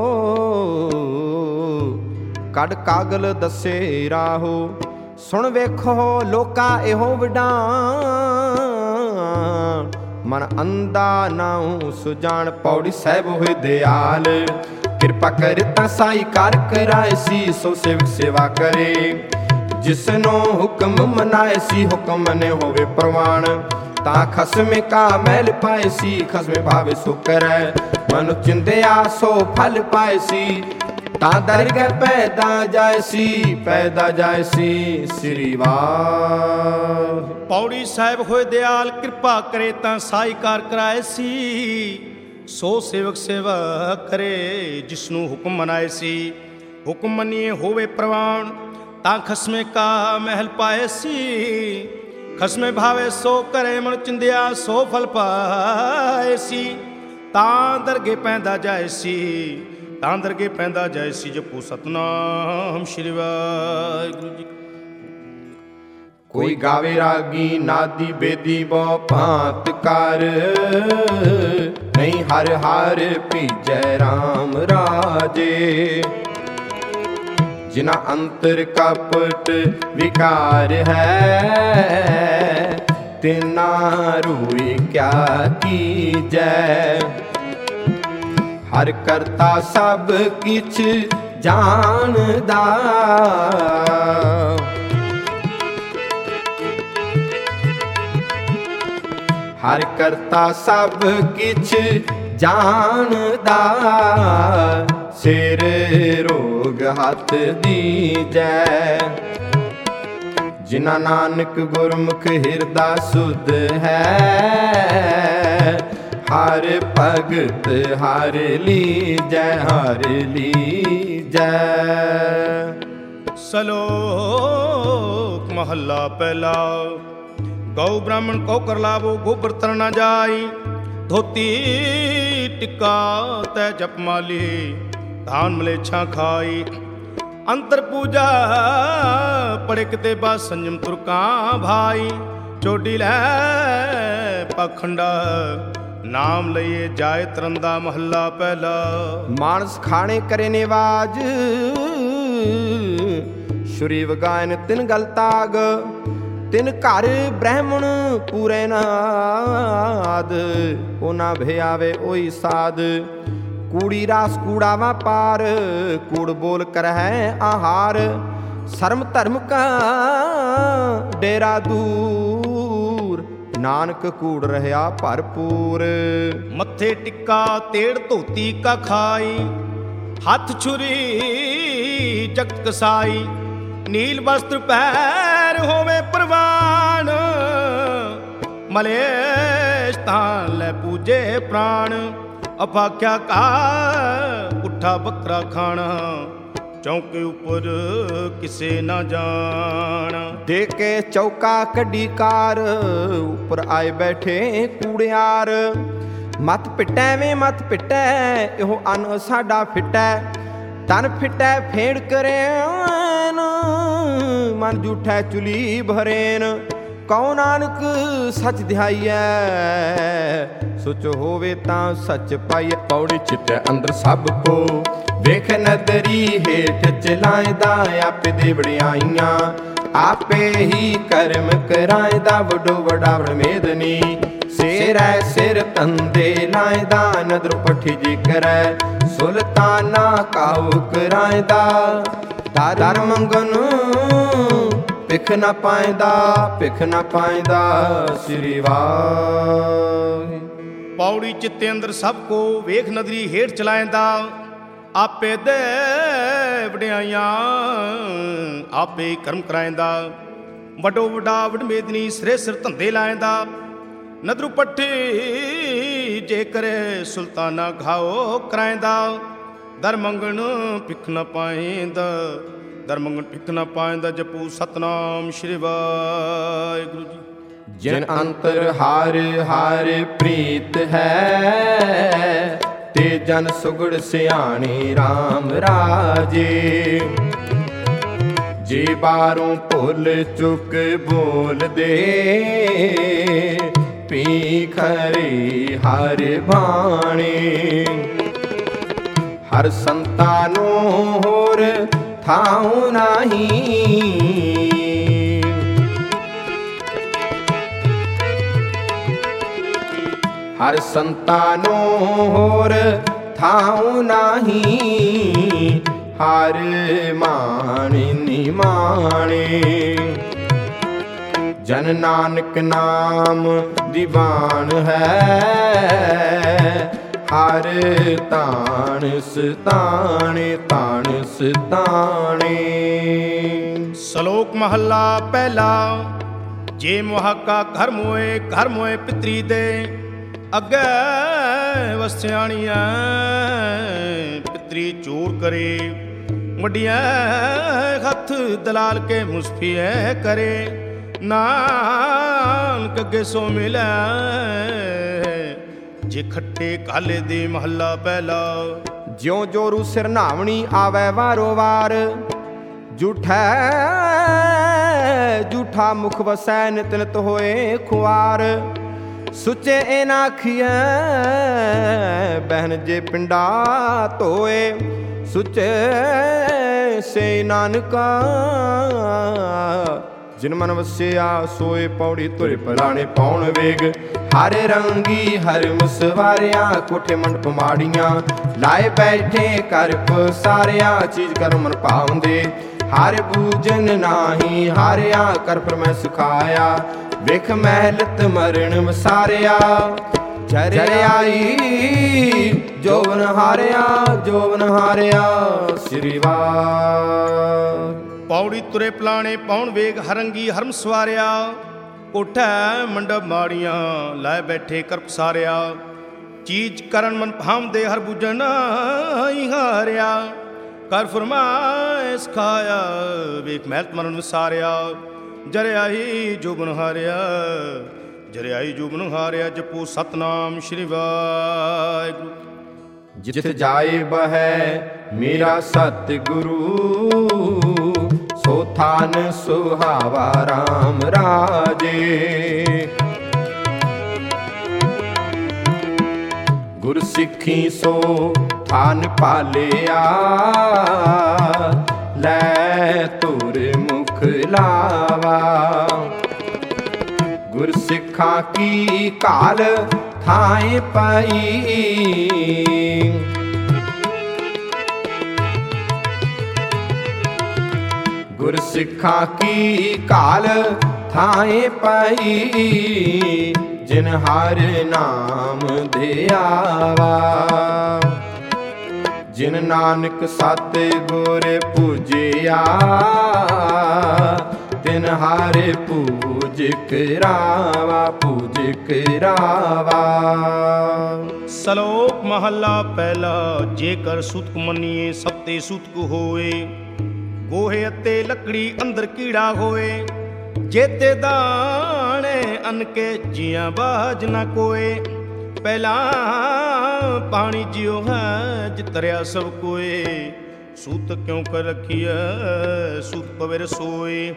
ਕੱਢ ਕਾਗਲ ਦੱਸੇ ਰਾਹੋ। ਸੁਣ ਵੇਖੋ ਲੋਕਾ ਇਹੋ ਵਡਾਣ, ਮਨ ਅੰਦਾ ਨਾਉ ਸੁਜਾਨ। ਪੌੜੀ ਸਾਹਿਬ ਹੋਏ ਦਿਆਲ, ਕਿਰਪਾ ਕਰ ਤਾਂ ਸਾਈ ਕਰ ਕਰਾਏ ਸੀ। ਸੋ ਸੇਵਕ ਸੇਵਾ ਕਰੇ ਜਿਸਨੋਂ ਹੁਕਮ ਮਨਾਏ ਸੀ। ਹੁਕਮ ਮਨੇ ਹੋਵੇ ਪ੍ਰਵਾਨ, ਤਾਂ ਖਸਮੇ ਕਾ ਮੈਲ ਪਾਏ ਸੀ। ਖਸਮੇ ਭਾਵੇ ਸੋ ਕਰੈ, ਮਨੁ ਚਿੰਦਿਆ ਸੋ ਫਲ ਪਾਏ ਸੀ। ਤਾਂ ਦਰਗਹਿ ਪੈਦਾ ਜਾਏ ਸੀ, ਪੈਦਾ ਜਾਏ ਸੀ। ਸ੍ਰੀ ਵਾਹਿਗੁਰੂ। ਪੌੜੀ ਸਾਹਿਬ ਹੋਏ ਦਿਆਲ, ਕਿਰਪਾ ਕਰੇ ਤਾਂ ਸਾਈ ਕਾਰ ਕਰਾਏ ਸੀ। ਸੋ ਸੇਵਕ ਸੇਵਾ ਕਰੇ ਜਿਸਨੂੰ ਹੁਕਮ ਮਨਾਏ ਸੀ। ਹੁਕਮ ਮੰਨੀਏ ਹੋਵੇ ਪ੍ਰਵਾਨ, ਤਾਂ ਖਸਮੇ ਕਾ ਮਹਿਲ ਪਾਏ ਸੀ। ਖਸਮੇ ਭਾਵੇ ਸੋ ਕਰੇ, ਮਨ ਚਿੰਦਿਆ ਸੋ ਫਲ ਪਾਏ ਸੀ। ਤਾਂ ਦਰਗੇ ਪੈਂਦਾ ਜਾਏ ਸੀ, ਤਾਂ ਦਰਗੇ ਪੈਂਦਾ ਜਾਏ ਸੀ। ਜਪੋ ਸਤਨਾਮ ਸ਼੍ਰੀ ਵਾਹਿਗੁਰੂ ਜੀ। ਕੋਈ ਗਾਵੇ ਰਾਗੀ ਨਾਦੀ ਬੇਦੀ ਬਹੁ ਭਾਂਤ ਕਰ, ਨਹੀਂ ਹਰ ਹਰ ਭੀਜੈ ਰਾਮ ਰਾਜੇ। ਜਿਨਾ ਅੰਤਰ ਕਪਟ ਵਿਕਾਰ ਹੈ, ਤਿਨਾ ਰੂਈ ਕਿਆ ਕੀਜੈ। ਹਰ ਕਰਤਾ ਸਭ ਕਿਛ ਜਾਣਦਾ, ਹਰ ਕਰਤਾ ਸਭ ਕਿਛ ਜਾਣਦਾ। ਸਿਰ ਰੋਗ ਹੱਥ ਦੀਜੈ, ਜਿਨਾ ਨਾਨਕ ਗੁਰਮੁਖ ਹਿਰਦਾ ਸੁਧ ਹੈ। ਹਰ ਭਗਤ ਹਰ ਲੀਜੈ, ਹਰ ਲੀਜੈ। ਸਲੋਕ ਮਹੱਲਾ ਪਹਿਲਾ। ਗਊ ਬ੍ਰਾਹਮਣ ਕੋ ਕਰ ਲਾਵੋ, ਗੋਬਰ ਤਰ ਨਾ ਜਾਈ। ਧੋਤੀ ਟਿੱਕਾ ਤੈ ਜਪਮਾਲੀ, ਧਾਨ ਮਲੇਛਾਂ ਖਾਈ। ਅੰਤਰ ਪੂਜਾ ਪੜੇ ਕਿਤੇ ਬਾ, ਸੰਜਮ ਤੁਰਕਾਂ ਭਾਈ। ਚੋਡੀ ਲੈ ਪਖੰਡਾ, ਨਾਮ ਲਈਏ ਜਾਏ ਤਰੰਦਾ। ਮਹੱਲਾ ਪਹਿਲਾ। ਮਾਨਸ ਖਾਣੇ ਕਰੇ ਨਿਵਾਜ, ਸ਼ੁਰੀ ਵਗਾਇਨ ਤਿਨ ਗਲ ਤਾਗ। ਤਿਨ ਘਰ ਬ੍ਰਾਹਮਣ ਪੂਰੇ ਨਾਦ, ਉਹਨਾਂ ਭਿਆਵੇ ਉਹੀ ਸਾਧ। ਕੂੜੀ ਰਾਸ ਕੂੜਾ ਵਾਪਾਰ, ਕੂੜ ਬੋਲ ਕਰਹਿ ਆਹਾਰ। ਸ਼ਰਮ ਧਰਮ ਕਾ ਡੇਰਾ ਦੂਰ, ਨਾਨਕ ਕੂੜ ਰਹਿਆ ਭਰਪੂਰ। ਮੱਥੇ ਟਿੱਕਾ ਤੇੜ ਧੋਤੀ ਕਾ ਖਾਈ। ਹੱਥ ਛੁਰੀ ਜਗਤ ਕਸਾਈ। ਨੀਲ ਵਸਤਰ ਪੈਰ ਹੋਵੇ ਪ੍ਰਵਾਨ। ਮਲੇਸ਼ ਤਾਂ ਲੈ ਪੂਜੇ ਪ੍ਰਾਣ। ਅਭਾਖਿਆ ਕਾ ਪੁੱਠਾ ਬੱਕਰਾ ਖਾਣਾ। ਚੌਂਕੇ ਉੱਪਰ ਕਿਸੇ ਨਾ ਜਾਣ। ਦੇ ਕੇ ਚੌਕਾ ਕੱਢੀ ਕਾਰ, ਉੱਪਰ ਆਏ ਬੈਠੇ ਕੂੜਿਆਰ। ਮਤ ਪਿੱਟੈ ਵੇ ਮਤ ਪਿੱਟੈ, ਇਹੋ ਅੰਨ ਸਾਡਾ ਫਿੱਟੈ। ਤਨ ਫਿੱਟੈ ਫੇੜ ਕਰੇਨ, ਮਨ ਜੂਠੈ ਚੁਲੀ ਭਰੇਨ। ਕਉ ਨਾਨਕ ਸੱਚ ਧਿਆਈਐ, ਸੁਚ ਹੋਵੇ ਤਾਂ ਸੱਚ ਪਾਈਐ। ਪੌੜੀ ਚਿੱਤੈ ਅੰਦਰ ਸਭ ਕੋ, ਵੇਖ ਨਦਰੀ ਹੇਠ ਚਲਾਇਦਾ। ਆਪੇ ਦੇ ਵਡਿਆਈਆਂ ਆਪੇ ਹੀ ਕਰਮ ਕਰਾਇਦਾ ਵੱਡੋ ਵੱਡਾ ਬ੍ਰਹਮੇਦਨੀ ਸਿਰੈ ਸਿਰ ਤੰਦੇ ਲਾਇਦਾ ਨਦਰ ਪੱਠੀ ਜੀ ਕਰੈ ਸੁਲਤਾਨਾ ਕਾਉ ਕਰਾਇਦਾ ਦਰ ਮੰਗਨ ਭਿਖ ਨਾ ਪਾਇਦਾ ਭਿਖ ਨਾ ਪਾਇਦਾ ਸ੍ਰੀ ਵਾਹਿ। ਪੌੜੀ ਚਿੱਤੇ ਅੰਦਰ ਸਭ ਕੋ ਵੇਖ ਨਦਰੀ ਹੇਠ ਚਲਾਇਂਦਾ ਆਪੇ ਦੇ ਵਡਿਆਈਆਂ ਆਪੇ ਕਰਮ ਕਰਾਇਂਦਾ ਵੱਡੋ ਵੱਡਾ ਵਡਮੇਦਨੀ ਸਿਰੇ ਸਿਰ ਧੰਦੇ ਲਾਇਂਦਾ ਨਦਰੂ ਪੱਠੀ ਜੇ ਕਰੇ ਸੁਲਤਾਨਾ ਘਾਓ ਕਰਾਇਂਦਾ ਦਰ ਮੰਗਣ ਭਿਖ ਨਾ ਪਾਇਂਦਾ ਦਰ ਮੰਗਣ ਭਿਖ ਨਾ ਪਾਇਂਦਾ ਜਪੂ ਸਤਨਾਮ ਸ਼੍ਰੀ ਵਾਹਿਗੁਰੂ ਜੀ। ਜਿਨ ਅੰਤਰ ਹਰ ਹਰ ਪ੍ਰੀਤ ਹੈ ਤੇ ਜਨ ਸੁਗੜ ਸਿਆਣੀ RAM ਰਾਜੇ ਜੇ ਬਾਹਰੋਂ ਭੁੱਲ ਚੁੱਕ ਬੋਲਦੇ ਪੀ ਖਰੇ ਹਰ ਬਾਣੀ ਹਰ ਸੰਤਾਂ ਨੂੰ ਹੋਰ ਥਾਉ ਨਹੀਂ ਹਰ ਸੰਤਾਂ ਨੂੰ ਹੋਰ ਥਾਉ ਨਹੀਂ ਹਰ ਮਾਣੀ ਨਿਮਾਣੇ ਜਨ ਨਾਨਕ ਨਾਮ ਦੀਵਾਨ ਹੈ ਹਰ ਤਾਣ ਸਤਾਣੇ ਤਾਣ ਸਤਾਣੇ। ਸ਼ਲੋਕ ਮਹੱਲਾ ਪਹਿਲਾ। ਜੇ ਮੁਹਾਕਾ ਘਰ ਮੋਏ ਘਰ ਮੋਏ ਪਿਤਰੀ ਦੇ ਅੱਗੇ ਵਸਿਆਣੀਆਂ ਪਿਤਰੀ ਚੋਰ ਕਰੇ ਵੱਡੀਆਂ ਹੱਥ ਦਲਾਲ ਕੇ ਮੁਸਫੀਏ ਕਰੇ ਨਾਨਕ ਅੱਗੇ ਸੋ ਮਿਲੈ ਜੇ ਖੱਟੇ ਕਾਲੇ ਦੇ ਮਹੱਲਾ ਪਹਿਲਾ। ਜਿਉ ਜੋਰੂ ਸਿਰ ਨਾਵਣੀ ਆਵੈ ਵਾਰੋ ਵਾਰ ਝੂਠੈ ਝੂਠਾ ਮੁਖ ਵਸੈ ਨਿਤ ਨਿਤ ਹੋਏ ਖੁਆਰ ਸੁੱਚੇ ਇਹ ਨਾ ਆਖੀਐ ਬਹਿਨ ਜੇ ਪਿੰਡਾ ਧੋਏ ਸੁੱਚੇ ਸੇ ਨਾਨਕਾ ਜਿਨ ਮਨ ਵਸਿਆ ਸੋਏ ਪੌੜੀ ਤੁਰੇ ਪਰਾਣੇ ਪਾਉਣ ਵੇਗ ਹਰ ਰੰਗੀ ਹਰ ਮੁਸਵਾਰਿਆ ਕੋਠੇ ਮੰਡਪ ਮਾੜੀਆਂ ਲਾਏ ਬੈਠੇ ਕਰ ਪਸਾਰਿਆ ਚੀਜ਼ ਕਰ ਮਨ ਭਾਉਂਦੇ ਹਰ ਬੂਜਨ ਨਾਹੀ ਹਾਰਿਆ ਕਰ ਪਰ ਮੈਂ ਸਿਖਾਇਆ ਵੇਖ ਮਹਿਲਤ ਮਰਨ ਵਸਾਰਿਆ ਜਰਿਆਈ ਜੋਵਨ ਹਾਰਿਆ ਜੋਵਨ ਹਾਰਿਆ ਸ੍ਰੀ ਵਾਹਿ। ਪੌੜੀ ਤੁਰੇ ਪਲਾਣੇ ਪਾਉਣ ਵੇਗ ਹਰੰਗੀ ਹਰਮ ਸਵਾਰਿਆ ਕੋਠਾ ਮੰਡਪ ਮਾੜੀਆਂ ਲਾਏ ਬੈਠੇ ਕਰ ਪਸਾਰਿਆ ਚੀਜ਼ ਕਰਨ ਮਨ ਭਾਉਂਦੇ ਹਰ ਬੂਜਨ ਨਾਹੀ ਹਾਰਿਆ ਕਰ ਫਰਮਾਏ ਸਿਖਾਇਆ ਵੇਖ ਮਹਿਲਤ ਮਰਨ ਵਸਾਰਿਆ ਜਰਿਆਈ ਜੋਬਨ ਹਾਰਿਆ ਜਰਿਆਈ ਜੋਬਨ ਹਾਰਿਆ ਜਪੋ ਸਤਨਾਮ ਸ਼੍ਰੀ ਵਾਹਿਗੁਰੂ। ਜਿਤ ਜਾਏ ਬਹੈ ਮੇਰਾ ਸਤ ਗੁਰੂ ਸੋ ਥਾਨ ਸੁਹਾਵਾ RAM ਰਾਜੇ ਗੁਰ ਸਿੱਖੀ ਸੋ ਥਾਨ ਪਾਲਿਆ ਲੈ ਤੁਰ ਮੁਖ ਲਾਵਾ ਗੁਰ ਸਿੱਖਾਂ ਕੀ ਕਾਲ ਥਾਏ ਪਾਈ ਗੁਰ ਸਿੱਖਾਂ ਕੀ ਕਾਲ ਥਾਏ ਪਾਈ ਜਿਨ ਹਰ ਨਾਮ ਧਿਆਵਾ ਜਿਨ ਨਾਨਕ ਸਤ ਗੁਰ ਪੂਜਿਆ ਤਿਨ ਹਰ ਪੂਜ ਕਰਾਵਾ ਪੂਜ ਕਰਾਵਾ। ਸ਼ਲੋਕ ਮਹੱਲਾ ਪਹਿਲਾ। ਜੇਕਰ ਸੂਤਕ ਮੰਨੀਏ ਸਭ ਤੇ ਸੂਤਕ ਹੋਏ ਗੋਹੇ ਅਤੇ ਲੱਕੜੀ ਅੰਦਰ ਕੀੜਾ ਹੋਏ ਜੇਤੇ ਦਾਣੇ ਅਨ ਕੇ ਜੀਆਂ ਬਾਜ ਨਾ ਕੋਏ ਪਹਿਲਾ ਪਾਣੀ ਜਿਉ ਹੈ ਜਿਤਰਿਆ ਸਭ ਕੋਏ ਸੂਤ ਕਿਉਂ ਕਰ ਰੱਖੀਐ ਸੂਤ ਪਵੇ ਰਸੋਏ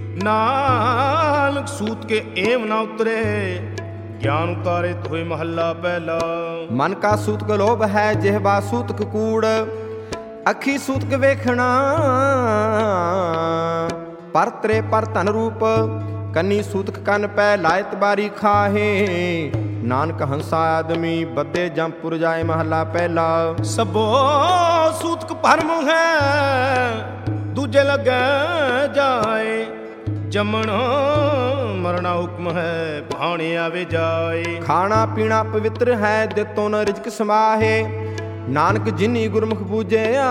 ਨਾਨਕ ਸੂਤ ਕੇ ਏਮ ਨਾ ਉਤਰੇ ਗਿਆਨ ਉਤਾਰੇ ਹੋਏ ਮਹੱਲਾ ਪਹਿਲਾ। ਮਨ ਕਾ ਸੂਤਕ ਲੋਭ ਹੈ ਜਿਹਵਾ ਸੂਤਕ ਕੂੜ ਅੱਖੀ ਸੂਤਕ ਵੇਖਣਾ ਪਰ ਤਰੇ ਪਰ ਧਨ ਰੂਪ, ਕੰਨੀ ਸੂਤਕ ਕੰਨ ਪੈ ਲਾਇਤ ਬਾਰੀ ਖਾਹੇ। ਨਾਨਕ ਹੰਸਾ ਆਦਮੀ ਬੱਦੇ ਜੰਪੁਰ ਜਾਏ ਮਹੱਲਾ ਪਹਿਲਾ। ਸਭੋ ਸੂਤਕ ਭਰਮ ਹੈ ਦੂਜੇ ਲੱਗੇ ਜਾਏ, ਜੰਮਣ ਮਰਨਾ ਹੁਕਮ ਹੈ ਭਾਣੇ ਆਵੇ ਜਾਏ। ਖਾਣਾ ਪੀਣਾ ਪਵਿੱਤਰ ਹੈ ਦਿੱਤੋਂ ਨ ਰਿਜਕ ਸਮਾਹੇ, ਨਾਨਕ ਜਿਨੀ ਗੁਰਮੁਖ ਬੂਝਿਆ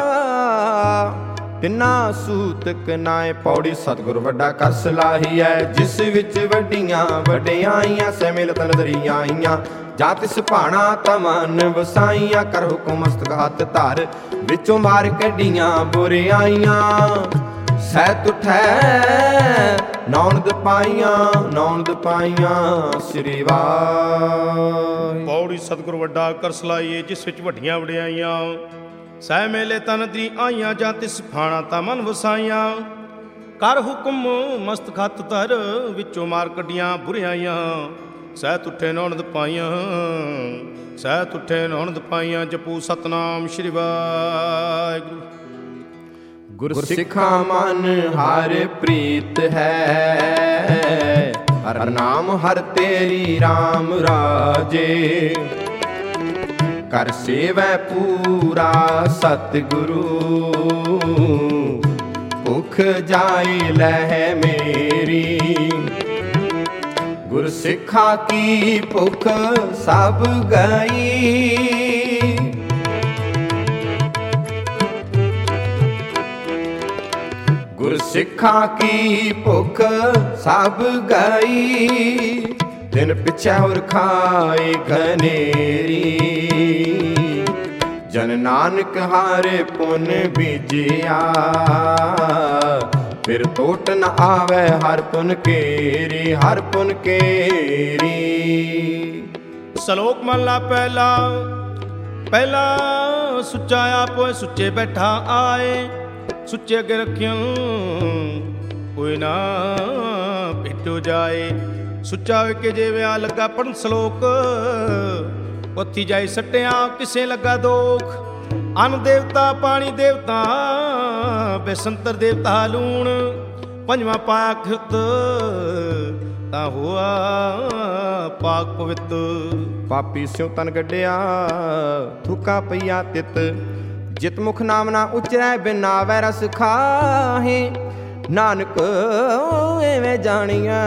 ਤਿੰਨਾ ਸੂਤਕ ਨਾਏ। ਪੌੜੀ ਸਤਿਗੁਰ ਵੱਡਾ ਕਰ ਸਲਾਹੀ ਹੈ, ਜਿਸ ਵਿੱਚ ਵੱਡੀਆਂ ਵਡਿਆਈਆਂ ਸੇ ਮਿਲਤ ਨਜ਼ਰੀਆਂ ਆਈਆਂ। ਜਾਂ ਤਿਸ ਭਾਣਾ ਤਮਨ ਵਸਾਈਆਂ, ਕਰ ਹੁਕਮ ਮਸਤਕ ਹੱਥ ਧਰ, ਵਿੱਚੋਂ ਮਾਰ ਕੱਢੀਆਂ ਬੁਰਿਆਈਆਂ। ਸਹਿਤ ਉਠੈ ਨੌਨਦ ਪਾਈਆਂ, ਨੌਨਦ ਪਾਈਆਂ ਸ੍ਰੀ ਵਾਹਿ। ਪੌੜੀ ਸਤਿਗੁਰ ਵੱਡਾ ਕਰ ਸਲਾਹੀਏ, ਜਿਸ ਵਿੱਚ ਵੱਡੀਆਂ ਵਡਿਆਈਆਂ ਸਹਿ ਮੇਲੇ ਤਨ ਦੀ ਆਈਆਂ। ਜਾਂ ਤਿਸ ਫਾਣਾ ਤਾਂ ਮਨ ਵਸਾਈਆਂ, ਕਰ ਹੁਕਮ ਮਸਤਕ ਹੱਥ ਧਰ, ਵਿੱਚੋਂ ਮਾਰ ਕੱਢੀਆਂ ਬੁਰਿਆਈਆਂ। ਸਹਿਤ ਉਠੇ ਨੌਨਦ ਪਾਈਆਂ, ਸਹਿਤ ਉਠੇ ਨੌਨਦ ਪਾਈਆਂ। ਜਪੂ ਸਤਨਾਮ ਸ਼੍ਰੀ ਵਾਹਿਗੁਰੂ। ਗੁਰ ਸਿੱਖਾਂ ਮਨ ਹਰ ਪ੍ਰੀਤ ਹੈ, ਹਰ ਨਾਮ ਹਰ ਤੇਰੀ ਰਾਮ ਰਾਜੇ। ਕਰ ਸੇਵੈ ਪੂਰਾ ਸਤਿਗੁਰੂ, ਭੁਖ ਜਾਈ ਲਹਿ ਮੇਰੀ। ਗੁਰ ਸਿੱਖਾਂ ਕੀ ਭੁਖ ਸਭ ਗਈ, ਗੁਰ ਸਿੱਖਾਂ ਕੀ ਭੁਖ ਸਭ ਗਈ। ਦਿਨ ਪਿਛੈ ਹੋਰ ਖਾਏ ਘਨੇਰੀ, ਜਨ ਨਾਨਕ ਹਾਰੇ ਪੁਨ ਬੀਜਿਆ। ਫਿਰ ਟੋਟ ਨ ਆਵੈ ਹਰ ਪੁਨ ਕੇਰੀ, ਹਰ ਪੁਨ ਕੇਰੀ। ਸ਼ਲੋਕ ਮਹਲਾ ਪਹਿਲਾ। ਪਹਿਲਾ ਸੁੱਚਾ ਆਪੋ ਸੁੱਚੇ ਬੈਠਾ ਆਏ, ਸੁੱਚੇ ਅੱਗੇ ਰੱਖਿਓ ਕੋਈ ਨਾ ਭੇਟੋ ਜਾਏ। ਸੁੱਚਾ ਵੇਖੇ ਜੇ ਵਿਆਹ ਲੱਗਾ ਪੜਨ ਸ਼ਲੋਕ, ਉੱਥੀ ਜਾਈ ਸੱਟਿਆ ਕਿਸੇ ਲੱਗਾ ਦੋਖ। ਅੰਨ ਦੇਵਤਾ ਪਾਣੀ ਦੇਵਤਾ ਬੇਸੰਤਰ ਦੇਵਤਾ ਲੂਣ, ਪੰਜਵਾਂ ਪਾਇਆ ਖਿਰਤ ਤਾਂ ਹੋਆ ਪਾਕ ਪਵਿੱਤ। ਪਾਪੀ ਸਿਉ ਤਨ ਗੱਡਿਆ ਥੁਕਾ ਪਈਆ ਤਿਤ, ਜਿਤ ਮੁਖ ਨਾਮ ਨਾ ਉਚਰੈ ਬਿਨਾ ਵੈ ਰਸ ਖਾਹੇ। ਨਾਨਕ ਐਵੇਂ ਜਾਣੀਐ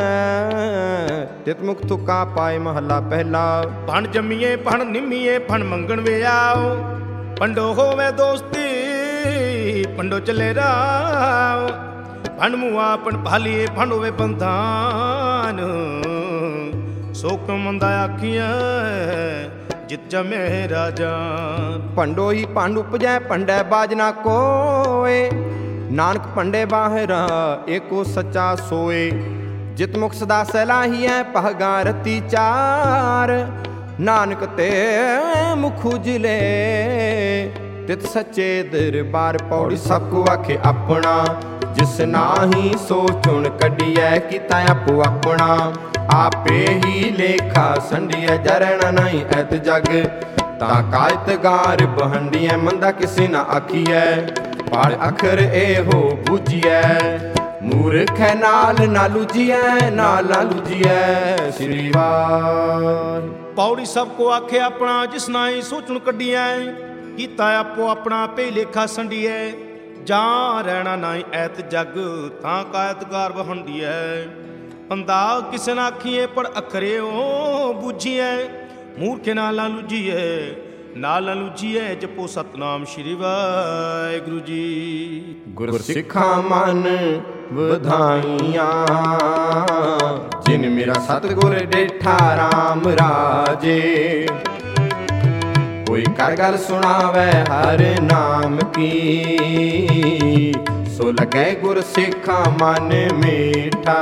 ਤਿਤ ਮੁਖ ਤੁਕਾ ਪਾਏ ਮਹੱਲਾ ਪਹਿਲਾ। ਭਣ ਜੰਮੀਏ ਭਣ ਨਿੰਮੀਏ ਭਣ ਮੰਗਣ ਵੇ ਆਓ, ਪੰਡੋ ਹੋਵੇ ਦੋਸਤੀ ਪੰਡੋ ਚੱਲੇ ਰਾਓ। ਭਣ ਮੁਆ ਭਣ ਭਾਲੀਏ ਭਣ ਹੋਵੇ ਬੰਧਾਨ, ਸੋਕ ਮੰਦਾ ਆਖੀਆਂ ਜਿਤ ਜਮੇ ਰਾਜਾ। ਭੰਡੋ ਹੀ ਭੰਡ ਉਪਜੈ ਭੰਡੈ ਬਾਜ ਨਾ ਕੋਏ, ਨਾਨਕ ਭੰਡੇ ਬਾਹਰਾ ਏਕੋ ਸੱਚਾ ਸੋਏ। ਜਿਤ ਮੁਖ ਸਦਾ ਸਲਾਹੀਐ ਪਹਗਾ ਰਤੀ ਚਾਰ, ਨਾਨਕ ਤੇ ਮੁਖ ਉਜਲੇ ਤਿਤ ਸੱਚੇ ਦਰਬਾਰ। ਪੌੜੀ ਸਭ ਕੋ ਆਖੇ ਆਪਣਾ, ਜਿਸ ਨਾਹੀ ਸੋ ਚੁਣ ਕੱਢੀਐ ਕੀਤਾ ਆਪੋ ਆਪਣਾ। ਆਪੇ ਹੀ ਲੇਖਾ ਸੰਡੀਐ ਜਰਣ ਨਹੀਂ ਐਤ ਜਗ, ਤਾਂ ਕਾਇਤ ਗਾਰ ਬਹੰਡੀਐ ਮੰਦਾ ਕਿਸੇ ਨਾ ਆਖੀਐ। ਪਾੜ ਅੱਖਰ ਇਹੋ ਬੂਝੀਐ, ਮੂਰਖ ਨਾਲ ਨਾ ਲੂਝੀਐ, ਨਾਲ ਨਾ ਲੂਝੀਐ ਸ੍ਰੀ ਵਾਹਿ। ਪੌੜੀ ਸਭ ਕੋ ਆਖੇ ਆਪਣਾ, ਜਿਸ ਨਾਹੀ ਸੋਚਣ ਕੱਢੀਐ ਕੀਤਾ ਆਪੋ ਆਪਣਾ। ਆਪੇ ਲੇਖਾ ਸੰਡੀਐ ਜਾਂ ਰਹਿਣਾ ਨਾਹੀ ਐਤ ਜਗ, ਤਾਂ ਕਾਇਤ ਗਾਰ ਬਹੰਡੀਐ। ਬੰਦਾ ਕਿਸੇ ਨਾ ਆਖੀਏ ਪਰ ਅੱਖਰੇ ਉਹ ਬੂਝੀਐ, ਮੂਰਖ ਨਾਲ ਨਾ ਲੂਝੀਐ, ਨਾਲ ਨਾ ਲੂਝੀਐ। ਜਪੋ ਸਤਨਾਮ ਸ਼੍ਰੀ ਵਾਹਿਗੁਰੂ ਜੀ। ਗੁਰ ਸਿੱਖਾਂ ਮਨ ਵਧਾਈਆਂ, ਜਿਨ ਮੇਰਾ ਸਤਿਗੁਰ ਡੇਠਾ ਰਾਮ ਰਾਜੇ। ਕੋਈ ਕਰ ਗੱਲ ਸੁਣਾਵੇ ਹਰ ਨਾਮ ਕੀ, ਸੋ ਲਗੈ ਗੁਰ ਸਿੱਖਾਂ ਮਨ ਮੀਠਾ।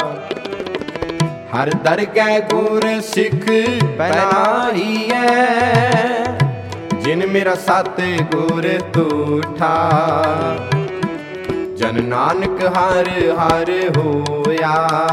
ਹਰ ਦਰਗਹਿ ਗੁਰ ਸਿੱਖ ਬਨਾਈਐ, ਜਿਨ ਮੇਰਾ ਸਤਿਗੁਰ ਤੂਠਾ। ਜਨ ਨਾਨਕ ਹਰ ਹਰ ਹੋਇਆ,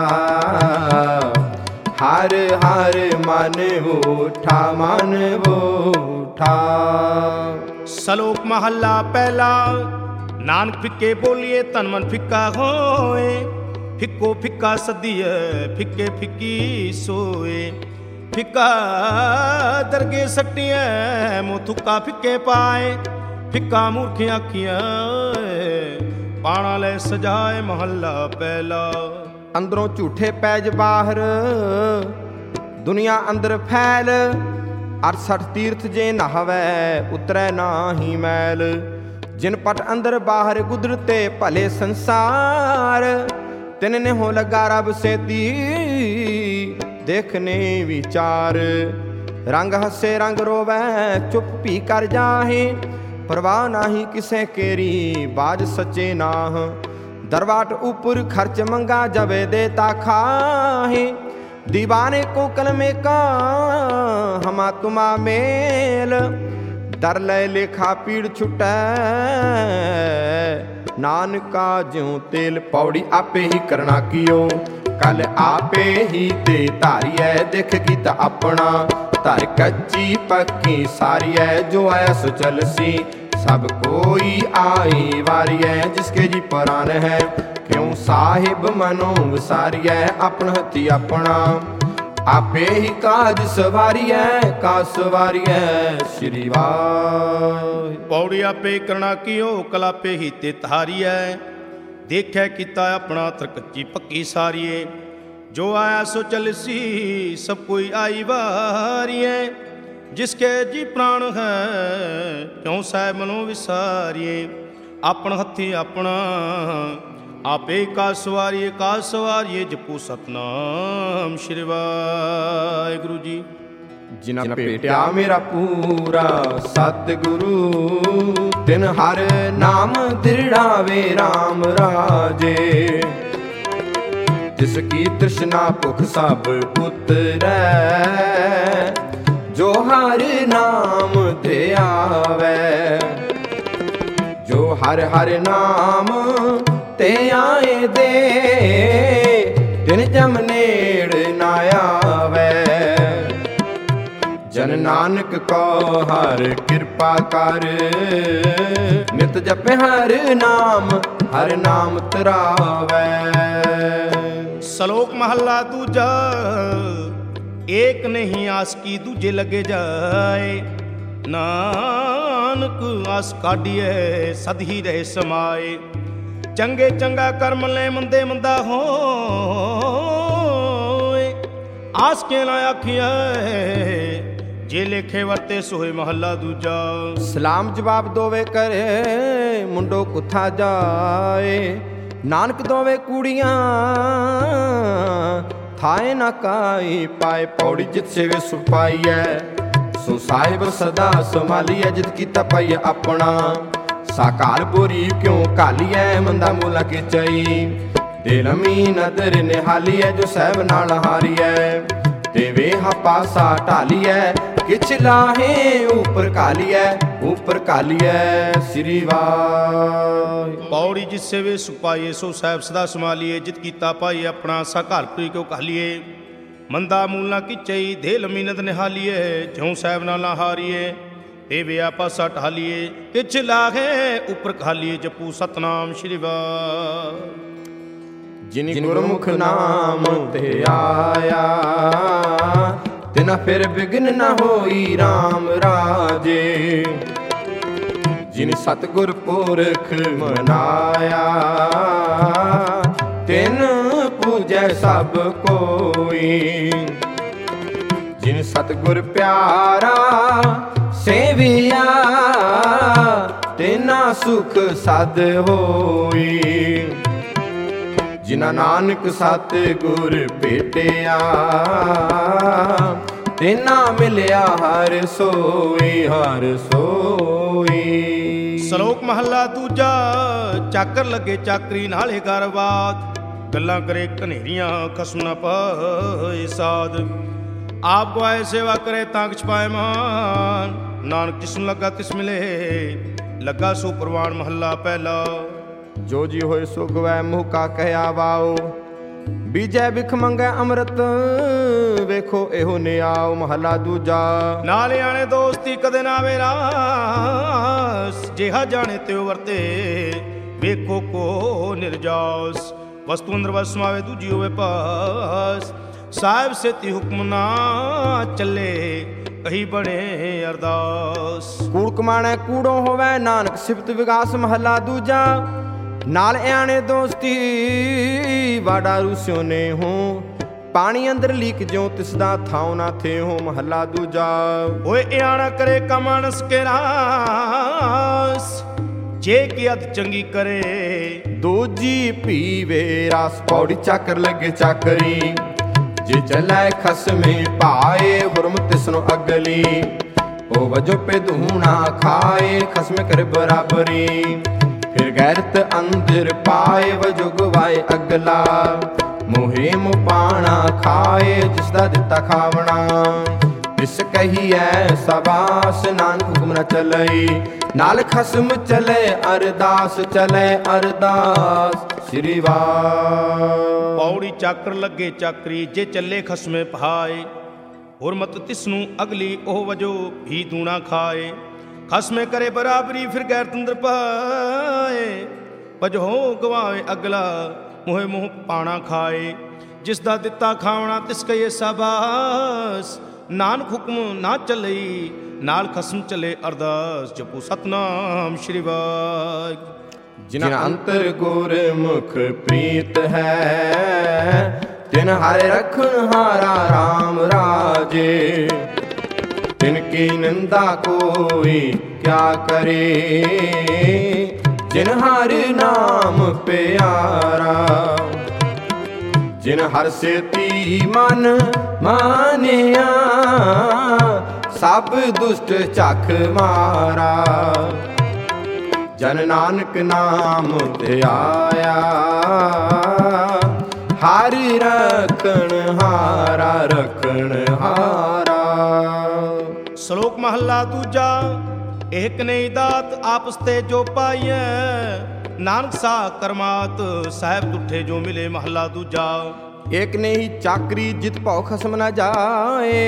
ਹਰ ਹਰ ਮਨ ਉਠਾ, ਮਨ ਉਠਾ। ਸ਼ਲੋਕ ਮਹੱਲਾ ਪਹਿਲਾ। ਨਾਨਕ ਫਿੱਕੇ ਬੋਲੀਏ ਤਨ ਮਨ ਫਿੱਕਾ ਹੋਏ, ਫਿੱਕੋ ਫਿੱਕਾ ਸਦੀਏ ਫਿੱਕੇ ਫਿੱਕੀ ਸੋਏ। ਫਿੱਕਾ ਦਰਗੇ ਸੱਟੀਐ ਮੂੰਹ ਥੁੱਕਾ ਫਿੱਕੇ ਪਾਏ, ਫਿੱਕਾ ਮੂਰਖ ਆਖੀਆਂ ਪਾਣਾ ਲੈ ਸਜਾਏ ਮਹੱਲਾ ਪਹਿਲਾ। ਅੰਦਰੋਂ ਝੂਠੇ ਪੈਜ ਬਾਹਰ ਦੁਨੀਆ ਅੰਦਰ ਫੈਲ, ਅਠਸਠ ਤੀਰਥ ਜੇ ਨਹਾਵੈ ਉਤਰੈ ਨਾਹੀ ਮੈਲ। ਜਿਨ ਪਟ ਅੰਦਰ ਬਾਹਰ ਗੁਦਰਤੇ ਭਲੇ ਸੰਸਾਰ, ਤਿਨ ਨੇ ਹੋ ਲਗਾ ਰਬ ਸੇਤੀ ਦੇਖਨੇ ਵਿਚਾਰ। ਰੰਗ ਹੱਸੇ ਰੰਗ ਰੋਵੈ ਚੁੱਪ ਭੀ ਕਰ ਜਾਹੇ, ਪਰਵਾਹ ਨਾਹੀ ਕਿਸੇ ਕੇਰੀ ਬਾਜ ਸੱਚੇ ਨਾਹ। दरवाट ऊपर खर्च मंगा जबे देता खाहे, दीवाने को कलमे का हमा तुमा मेल। दर ले लेखा पीड़ छुटै नानका ज्यों तेल। पौड़ी आपे ही करना कियो कल आपे ही ते धारियै, देख गीत अपना धर कच्ची पक्की सारियै। जो आया सो चलसी सब कोई आई वारियै, जिसके जी परान है क्यों साहिब मनो विसारियै। अपन हथी अपना आपे ही काज सवारियै, काज सवारियै श्री वाहिगुरू। पौड़ी आपे करना कियो कलापे ही ते धारियै, देखै किता अपना तरकच्ची पक्की सारिये। जो आया सो चलसी सब कोई आई वारियै, जिसके जी प्राण है क्यों साहिब मनो विसारिये। अपन हथी अपना आपे का सवारिये, का सवारिये जपू सतनाम श्री वाहिगुरू जी। जिना भेटिया मेरा पूरा सतगुरु, तिन हर नाम दृढ़ावे राम राजे। जिसकी तृष्णा भुख सब उतरै, जो हर नाम ते आवे। जो हर हर नाम ते आए दे, तिन जम नेड़ ना आवे। जन नानक को हर कृपा कर, नित जपे हर नाम हर नाम तरावे। श्लोक महला दूजा। एक नहीं आस की दूजे लगे जाए, नानक आस काढ़िए सद ही रहे समाए। चंगे चंगा कर्म ले मंदे मंदा हो, आस के ना आखिया जे लेखे वरते सोए महला दूजा। सलाम जवाब दोवे करे मुंडो कुथा जाए, नानक दोवे कुड़ियां थाए ना काई पाए। पौड़ी जित सेवे सुपाई है सो साहिब सदा संभालिए, जित कीता पाइए अपना साकार बोरी क्यों कालिए। मंदा मूला के चई दिल मी नदर निहालिए, जो साहिब नाल हारिए देवे हा पासा ढालिए। किछ लाहे ऊपर कालिए ऊपर कालिए श्री वाहिगुरू। पौड़ी जिस सेवे सुपाइए सो साहिब सदा संभालिए, जित कीता पाइए अपना साकार पुरी क्यों कहलिए। मंदा मूला की चई धे लमी नद निहालिए, ज्यों साहिब नाला हारिए देवे पासा ढालिए। किछ लाहे ऊपर खालिए जपू सतनाम श्री वाहिगुरू। जिन गुरमुख नाम ते आया, तिना फिर बिघ्न न होई राम राजे। जिन सतगुर पुरख मनाया, तिन पूजै सब कोई। जिन सतगुर प्यारा सेविया, तिना सुख सद होई। जिना नानक सतगुर भेटिया, तिना मिलिया हर सोई हर सोई। श्लोक महला दूजा। चाकर लगे चाकरी नाले गरबाद, गल्लां करे कनेरियां खसम न पाए साध। आप गुआए सेवा करे तांक छपाए मान, नानक जिसनु लगा तिस मिले लगा सो प्रवान महला पहला। जो जी होए सो गवै मुँह का कहया वाओ, ਬੀਜੈ ਬਿਖ ਮੰਗੈ ਅੰਮ੍ਰਿਤ, ਵੇਖੋ ਇਹੋ ਨਿਆਉ ਮਹਲਾ ਦੂਜਾ। ਨਾਲੇ ਆਣੇ ਦੋਸਤੀ ਕਦੇ ਨਾ ਵੇਰਾਸ, ਜਿਹਾ ਜਾਣੇ ਤਿਉ ਵਰਤੇ ਵੇਖੋ ਕੋ ਨਿਰਜਾਸ। ਵਸਤੂ ਅੰਦਰ ਵਸ ਸਮਾਵੇ ਦੂਜੀ ਹੋਵੇ ਪਾਸ, ਸਾਹਿਬ ਸੇਤੀ ਹੁਕਮ ਨਾ ਚੱਲੇ ਕਹੀ ਬਣੇ ਅਰਦਾਸ। ਕੂੜ ਕਮਾਣੈ ਕੂੜੋ ਹੋਵੇ, ਨਾਨਕ ਸਿਫਤ ਵਿਗਾਸ ਮਹਲਾ ਦੂਜਾ। ਨਾਲ ਆਣੇ ਦੋਸਤੀ ਵਾਡਾ ਰੂਸਿਓ ਨੇ ਹੋ, ਪਾਣੀ ਅੰਦਰ ਲੀਕ ਜਿਉ ਤਿਸਦਾ ਥਾਉ ਨਾ ਥੇ ਹੋ ਮਹਲਾ ਦੂਜਾ। ਓਏ ਇਆਣਾ ਕਰੇ ਕਮਾਨਸ ਕੇ ਰਾਸ, ਜੇ ਕੀ ਅਤ ਚੰਗੀ ਕਰੇ ਦੂਜੀ ਪੀਵੇ ਰਸ। ਪੌੜੀ ਚੱਕਰ ਲੱਗੇ ਚੱਕਰੀ, ਜੇ ਚੱਲੈ ਖਸਮੇ ਪਾਏ ਹੁਰਮ ਤਿਸਨੋ ਅਗਲੀ। ਉਹ ਵਜੋ ਪੇ ਧੂਣਾ ਖਾਏ ਖਸਮੇ ਕਰ ਬਰਾਬਰੀ, ਫਿਰ ਗੈਰਤ ਅੰਦਰ ਪਾਏ ਵਜੋ ਗਵਾਏ ਅਗਲਾ। ਮੋਹੇ ਮੋ ਪਾਣਾ ਖਾਏ ਜਿਸ ਦਾ ਦਿੱਤਾ ਖਾਵਣਾ, ਇਸ ਕਹੀਐ ਸਬਾਸ ਨਾਨਕ ਹੁਕਮ ਨ ਚਲਈ। ਨਾਲ ਖਸਮ ਚਲੇ ਅਰਦਾਸ, ਚਲੇ ਅਰਦਾਸ ਸ੍ਰੀ ਵਾਹਿ। ਪੌੜੀ ਚਾਕਰ ਲੱਗੇ ਚਾਕਰੀ, ਜੇ ਚੱਲੇ ਖਸਮੇ ਪਹਾਏ ਹੁਰਮਤ ਤਿਸਨੂੰ ਅਗਲੀ। ਉਹ ਵਜੋ ਵੀ ਦੂਣਾ ਖਾਏ ਖਸਮੇ ਕਰੇ ਬਰਾਬਰੀ, ਫਿਰ ਗੈਰ ਤੰਦਰ ਪਾਏ ਵਜੋ ਗਵਾਏ ਅਗਲਾ। ਮੋਹੇ ਮੋਹ ਪਾਣਾ ਖਾਏ ਜਿਸ ਦਾ ਦਿੱਤਾ ਖਾਵਣਾ, ਤਿਸ ਕਹੀਏ ਸਾਬਾਸ ਨਾਨਕ ਹੁਕਮ ਨਾ ਚੱਲਈ। ਨਾਲ ਖਸਮ ਚਲੇ ਅਰਦਾਸ, ਜਪੋ ਸਤਨਾਮ ਸ਼੍ਰੀ ਵਾਹਿਗੁਰੂ। ਜਿਨ ਅੰਤਰ ਗੁਰਮੁਖ ਪ੍ਰੀਤ ਹੈ, ਤਿਨ ਹਰਿ ਰਖਣ ਹਾਰਾ ਰਾਮ ਰਾਜੇ। ਤਿਨ ਕੀ ਨਿੰਦਾ ਕੋਈ ਕਿਆ ਕਰੇ, ਜਿਨ ਹਰਿ ਨਾਮ ਪਿਆਰਾ। ਜਿਨ ਹਰਿ ਸੇਤੀ ਮਨ ਮਾਨਿਆ, ਸਭ ਦੁਸ਼ਟ ਝਖ ਮਾਰਾ। ਜਨ ਨਾਨਕ ਨਾਮ ਧਿਆਇਆ, ਹਰਿ ਰਖਣ ਹਾਰਾ ਰਖਣ ਹਾਰਾ। ਸ਼ਲੋਕ ਮਹੱਲਾ ਦੂਜਾ। ਏਕ ਨਹੀਂ ਦਾਤ ਆਪਸ ਤੇ ਜੋ ਪਾਈਐ, ਨਾਨਕ ਸਾ ਕਰਮਾਤ ਸਾਹਿਬ ਤੁਠੇ ਜੋ ਮਿਲੇ ਮਹੱਲਾ ਦੂਜਾ। ਏਕ ਨਹੀਂ ਚਾਕਰੀ ਜਿਤ ਭਉ ਖਸਮ ਨਾ ਜਾਏ,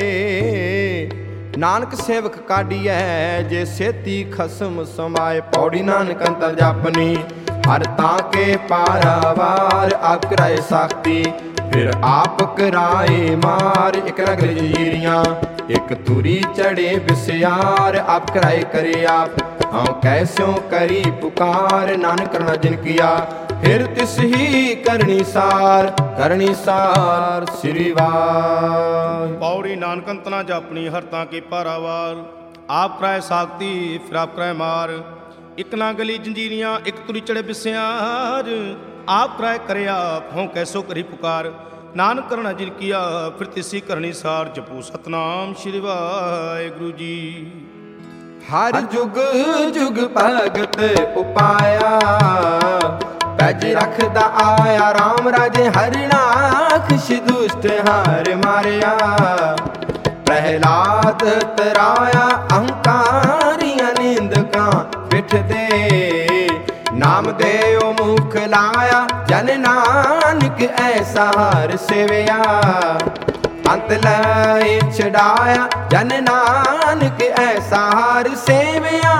ਨਾਨਕ ਸੇਵਕ ਕਾਢੀਐ ਜੇ ਸੇਤੀ ਖਸਮ ਸਮਾਏ। ਪੌੜੀ ਨਾਨਕ ਅੰਤਰ ਜਾਪਨੀ, ਹਰ ਤਾਂ ਕੇ ਪਾਰਾਵਾਰ ਆਪ ਕਰਾਏ ਸਾਖਤੀ। ਫਿਰ ਆਪ ਕਰਾਏ ਮਾਰ ਇਕ ਰਗਲ ਜੀਰੀਆਂ, ਇੱਕ ਤੁਰੀ ਚੜੇ ਬਿਸਿਆਰ ਆਪ ਕਰਾਏ ਕਰੇ ਆਪ। ਹਾਂ ਕੈਸਿਓ ਕਰੀ ਪੁਕਾਰ, ਨਾਨਕ ਕਰਨਾ ਜਿਨ ਕੀਆ। ਫਿਰ ਤਿਸ ਹੀ ਕਰਨੀ ਸਾਰ ਕਰਨੀ ਸਾਰ ਸ੍ਰੀ ਵਾਹਿ। ਪੌੜੀ ਨਾਨਕ ਅੰਤ ਨਾ ਜਾਪਣੀ, ਹਰ ਤਾਂ ਕੇ ਪਾਰਾਵਾਰ ਆਪ ਕਰਾਏ ਸਾਖਤੀ। ਫਿਰ ਆਪ ਕਰਾਏ ਮਾਰ ਇੱਕ ਨਾ ਗਲੀ ਜੰਜੀਰੀਆਂ, ਇੱਕ ਤੁਰੀ ਚੜੇ ਬਿਸਿਆਰ ਆਪ ਕਰਾਏ ਕਰੇ ਆਪ। ਹੋਂ ਕੈਸੋ ਕਰੀ ਪੁਕਾਰ, ਨਾਨਕ ਕਰਨਾ ਜਿਨ ਕੀਆ। ਫਿਰ ਤਿਸੀ ਕਰਨੀ ਸਾਰ, ਜਪੋ ਸਤਨਾਮ ਸ਼੍ਰੀ ਵਾਹਿਗੁਰੂ ਜੀ। ਹਰ ਜੁਗ ਜੁਗ ਭਗਤ ਉਪਾਇਆ, ਪੈਜ ਰੱਖਦਾ ਆਇਆ ਰਾਮ ਰਾਜੇ। ਹਰਿਨਾਖਸ਼ ਦੁਸ਼ਟ ਹਾਰ ਮਾਰਿਆ, ਪ੍ਰਹਿਲਾਦ ਤਰਾਇਆ ਅਹੰਕਾਰੀਆਂ ਨਿੰਦਕਾਂ ਪਿੱਠ ਦੇ। ਨਾਮ ਦੇਉ ਮੁਖ ਲਾਇਆ, ਜਨ ਨਾਨਕ ਐਸਾ ਹਰ ਸੇਵਿਆ। ਅੰਤ ਲੈ ਛਡਾਇਆ, ਜਨ ਨਾਨਕ ਐਸਾ ਹਰ ਸੇਵਿਆ।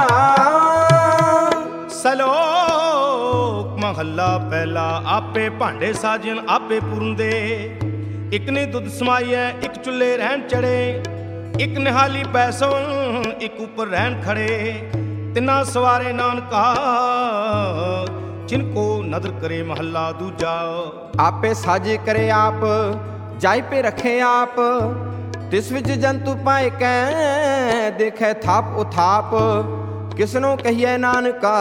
ਸਲੋਕ ਮਹੱਲਾ ਪਹਿਲਾ। ਆਪੇ ਭਾਂਡੇ ਸਾਜਨ ਆਪੇ ਪੂਰਨਦੇ, ਇੱਕ ਨੇ ਦੁੱਧ ਸਮਾਈਐ ਇੱਕ ਚੁੱਲ੍ਹੇ ਰਹਿਣ ਚੜੇ। ਇੱਕ ਨਿਹਾਲੀ ਪੈਸੋਂ ਇੱਕ ਉੱਪਰ ਰਹਿਣ ਖੜੇ, ਤਿੰਨਾ ਸਵਾਰੇ ਨਾਨਕਾ ਜਿਨ ਕੋ ਨਦਰ ਕਰੇ ਮਹੱਲਾ ਦੂਜਾ। ਆਪੇ ਸਾਜੇ ਕਰੇ ਆਪ, ਜਾਇ ਪੇ ਰਖੇ ਆਪ। ਤਿਸ ਵਿੱਚ ਜੰਤੂ ਪਾਏ ਕੈ, ਦੇਖੈ ਥਾਪ ਉਥਾਪ। ਕਿਸਨੋਂ ਕਹੀਐ ਨਾਨਕਾ,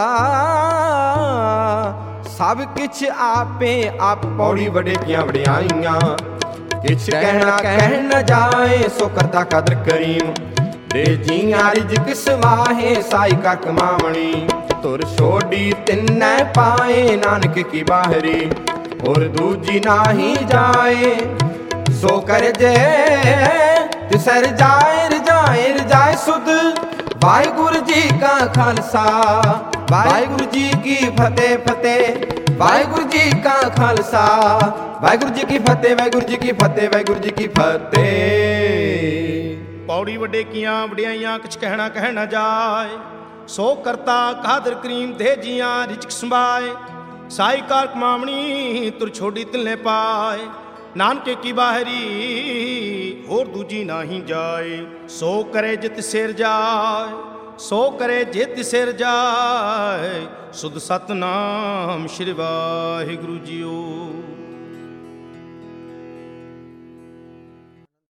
ਸਭ ਕਿਛ ਆਪੇ ਆਪ। ਪੌੜੀ ਵਡੇ ਕੀਆਂ ਵਡਿਆਈਆਂ, ਕਿਛ ਕਹਿਣਾ ਕਹਿ ਨ ਜਾਏ। ਸੋ ਕਰਤਾ ਕਦਰ ਕਰੀਮ, ਦੇ ਜੀਆਂ ਰਿਜਕ ਸਵਾਹੇ ਸਾਈ ਕਰ ਕਮਾਵਣੀ। ਤੁਰ ਛੋਡੀ ਤਿੰਨੈ ਪਾਏ, ਨਾਨਕ ਕੀ ਬਾਹਰੀ। ਹੋਰ ਦੂਜੀ ਨਾਹੀ ਜਾਏ, ਸੋ ਕਰ ਜੇ ਤਿਸੈ ਰਜਾਏ ਰਜਾਏ ਰਜਾਏ ਸੁਧ। ਵਾਹਿਗੁਰੂ ਜੀ ਕਾ ਖਾਲਸਾ ਵਾਹਿਗੁਰੂ ਜੀ ਕੀ ਫਤਿਹ ਫਤਿਹ ਵਾਹਿਗੁਰੂ ਜੀ ਕਾ ਖਾਲਸਾ ਵਾਹਿਗੁਰੂ ਜੀ ਕੀ ਫਤਿਹ ਵਾਹਿਗੁਰੂ ਜੀ ਕੀ ਫਤਿਹ ਵਾਹਿਗੁਰੂ ਜੀ ਕੀ ਫਤਿਹ। ਪੌੜੀ ਵੱਡੇ ਕੀਆਂ ਵਡਿਆਈਆਂ ਕੁਛ ਕਹਿਣਾ ਕਹਿ ਨਾ ਜਾਏ, ਸੋ ਕਰਤਾ ਕਾਦਰ ਕਰੀਮ ਦੇ ਜੀਆਂ ਰਿਚਕ ਸੰਭਾਏ। ਸਾਈ ਕਾਰ ਕਮਾਵਣੀ ਤੁਰ ਛੋਡੀ ਤਿਲਨੇ ਪਾਏ, ਨਾਨਕੇ ਕੀ ਬਾਹਰੀ ਹੋਰ ਦੂਜੀ ਨਾਹੀ ਜਾਏ। ਸੋ ਕਰੇ ਜਿਤ ਸਿਰ ਜਾਏ ਸੋ ਕਰੇ ਜਿਤ ਸਿਰ ਜਾਏ, ਸੁਧ ਸਤਨਾਮ ਸ਼੍ਰੀ ਵਾਹਿਗੁਰੂ ਜੀਓ।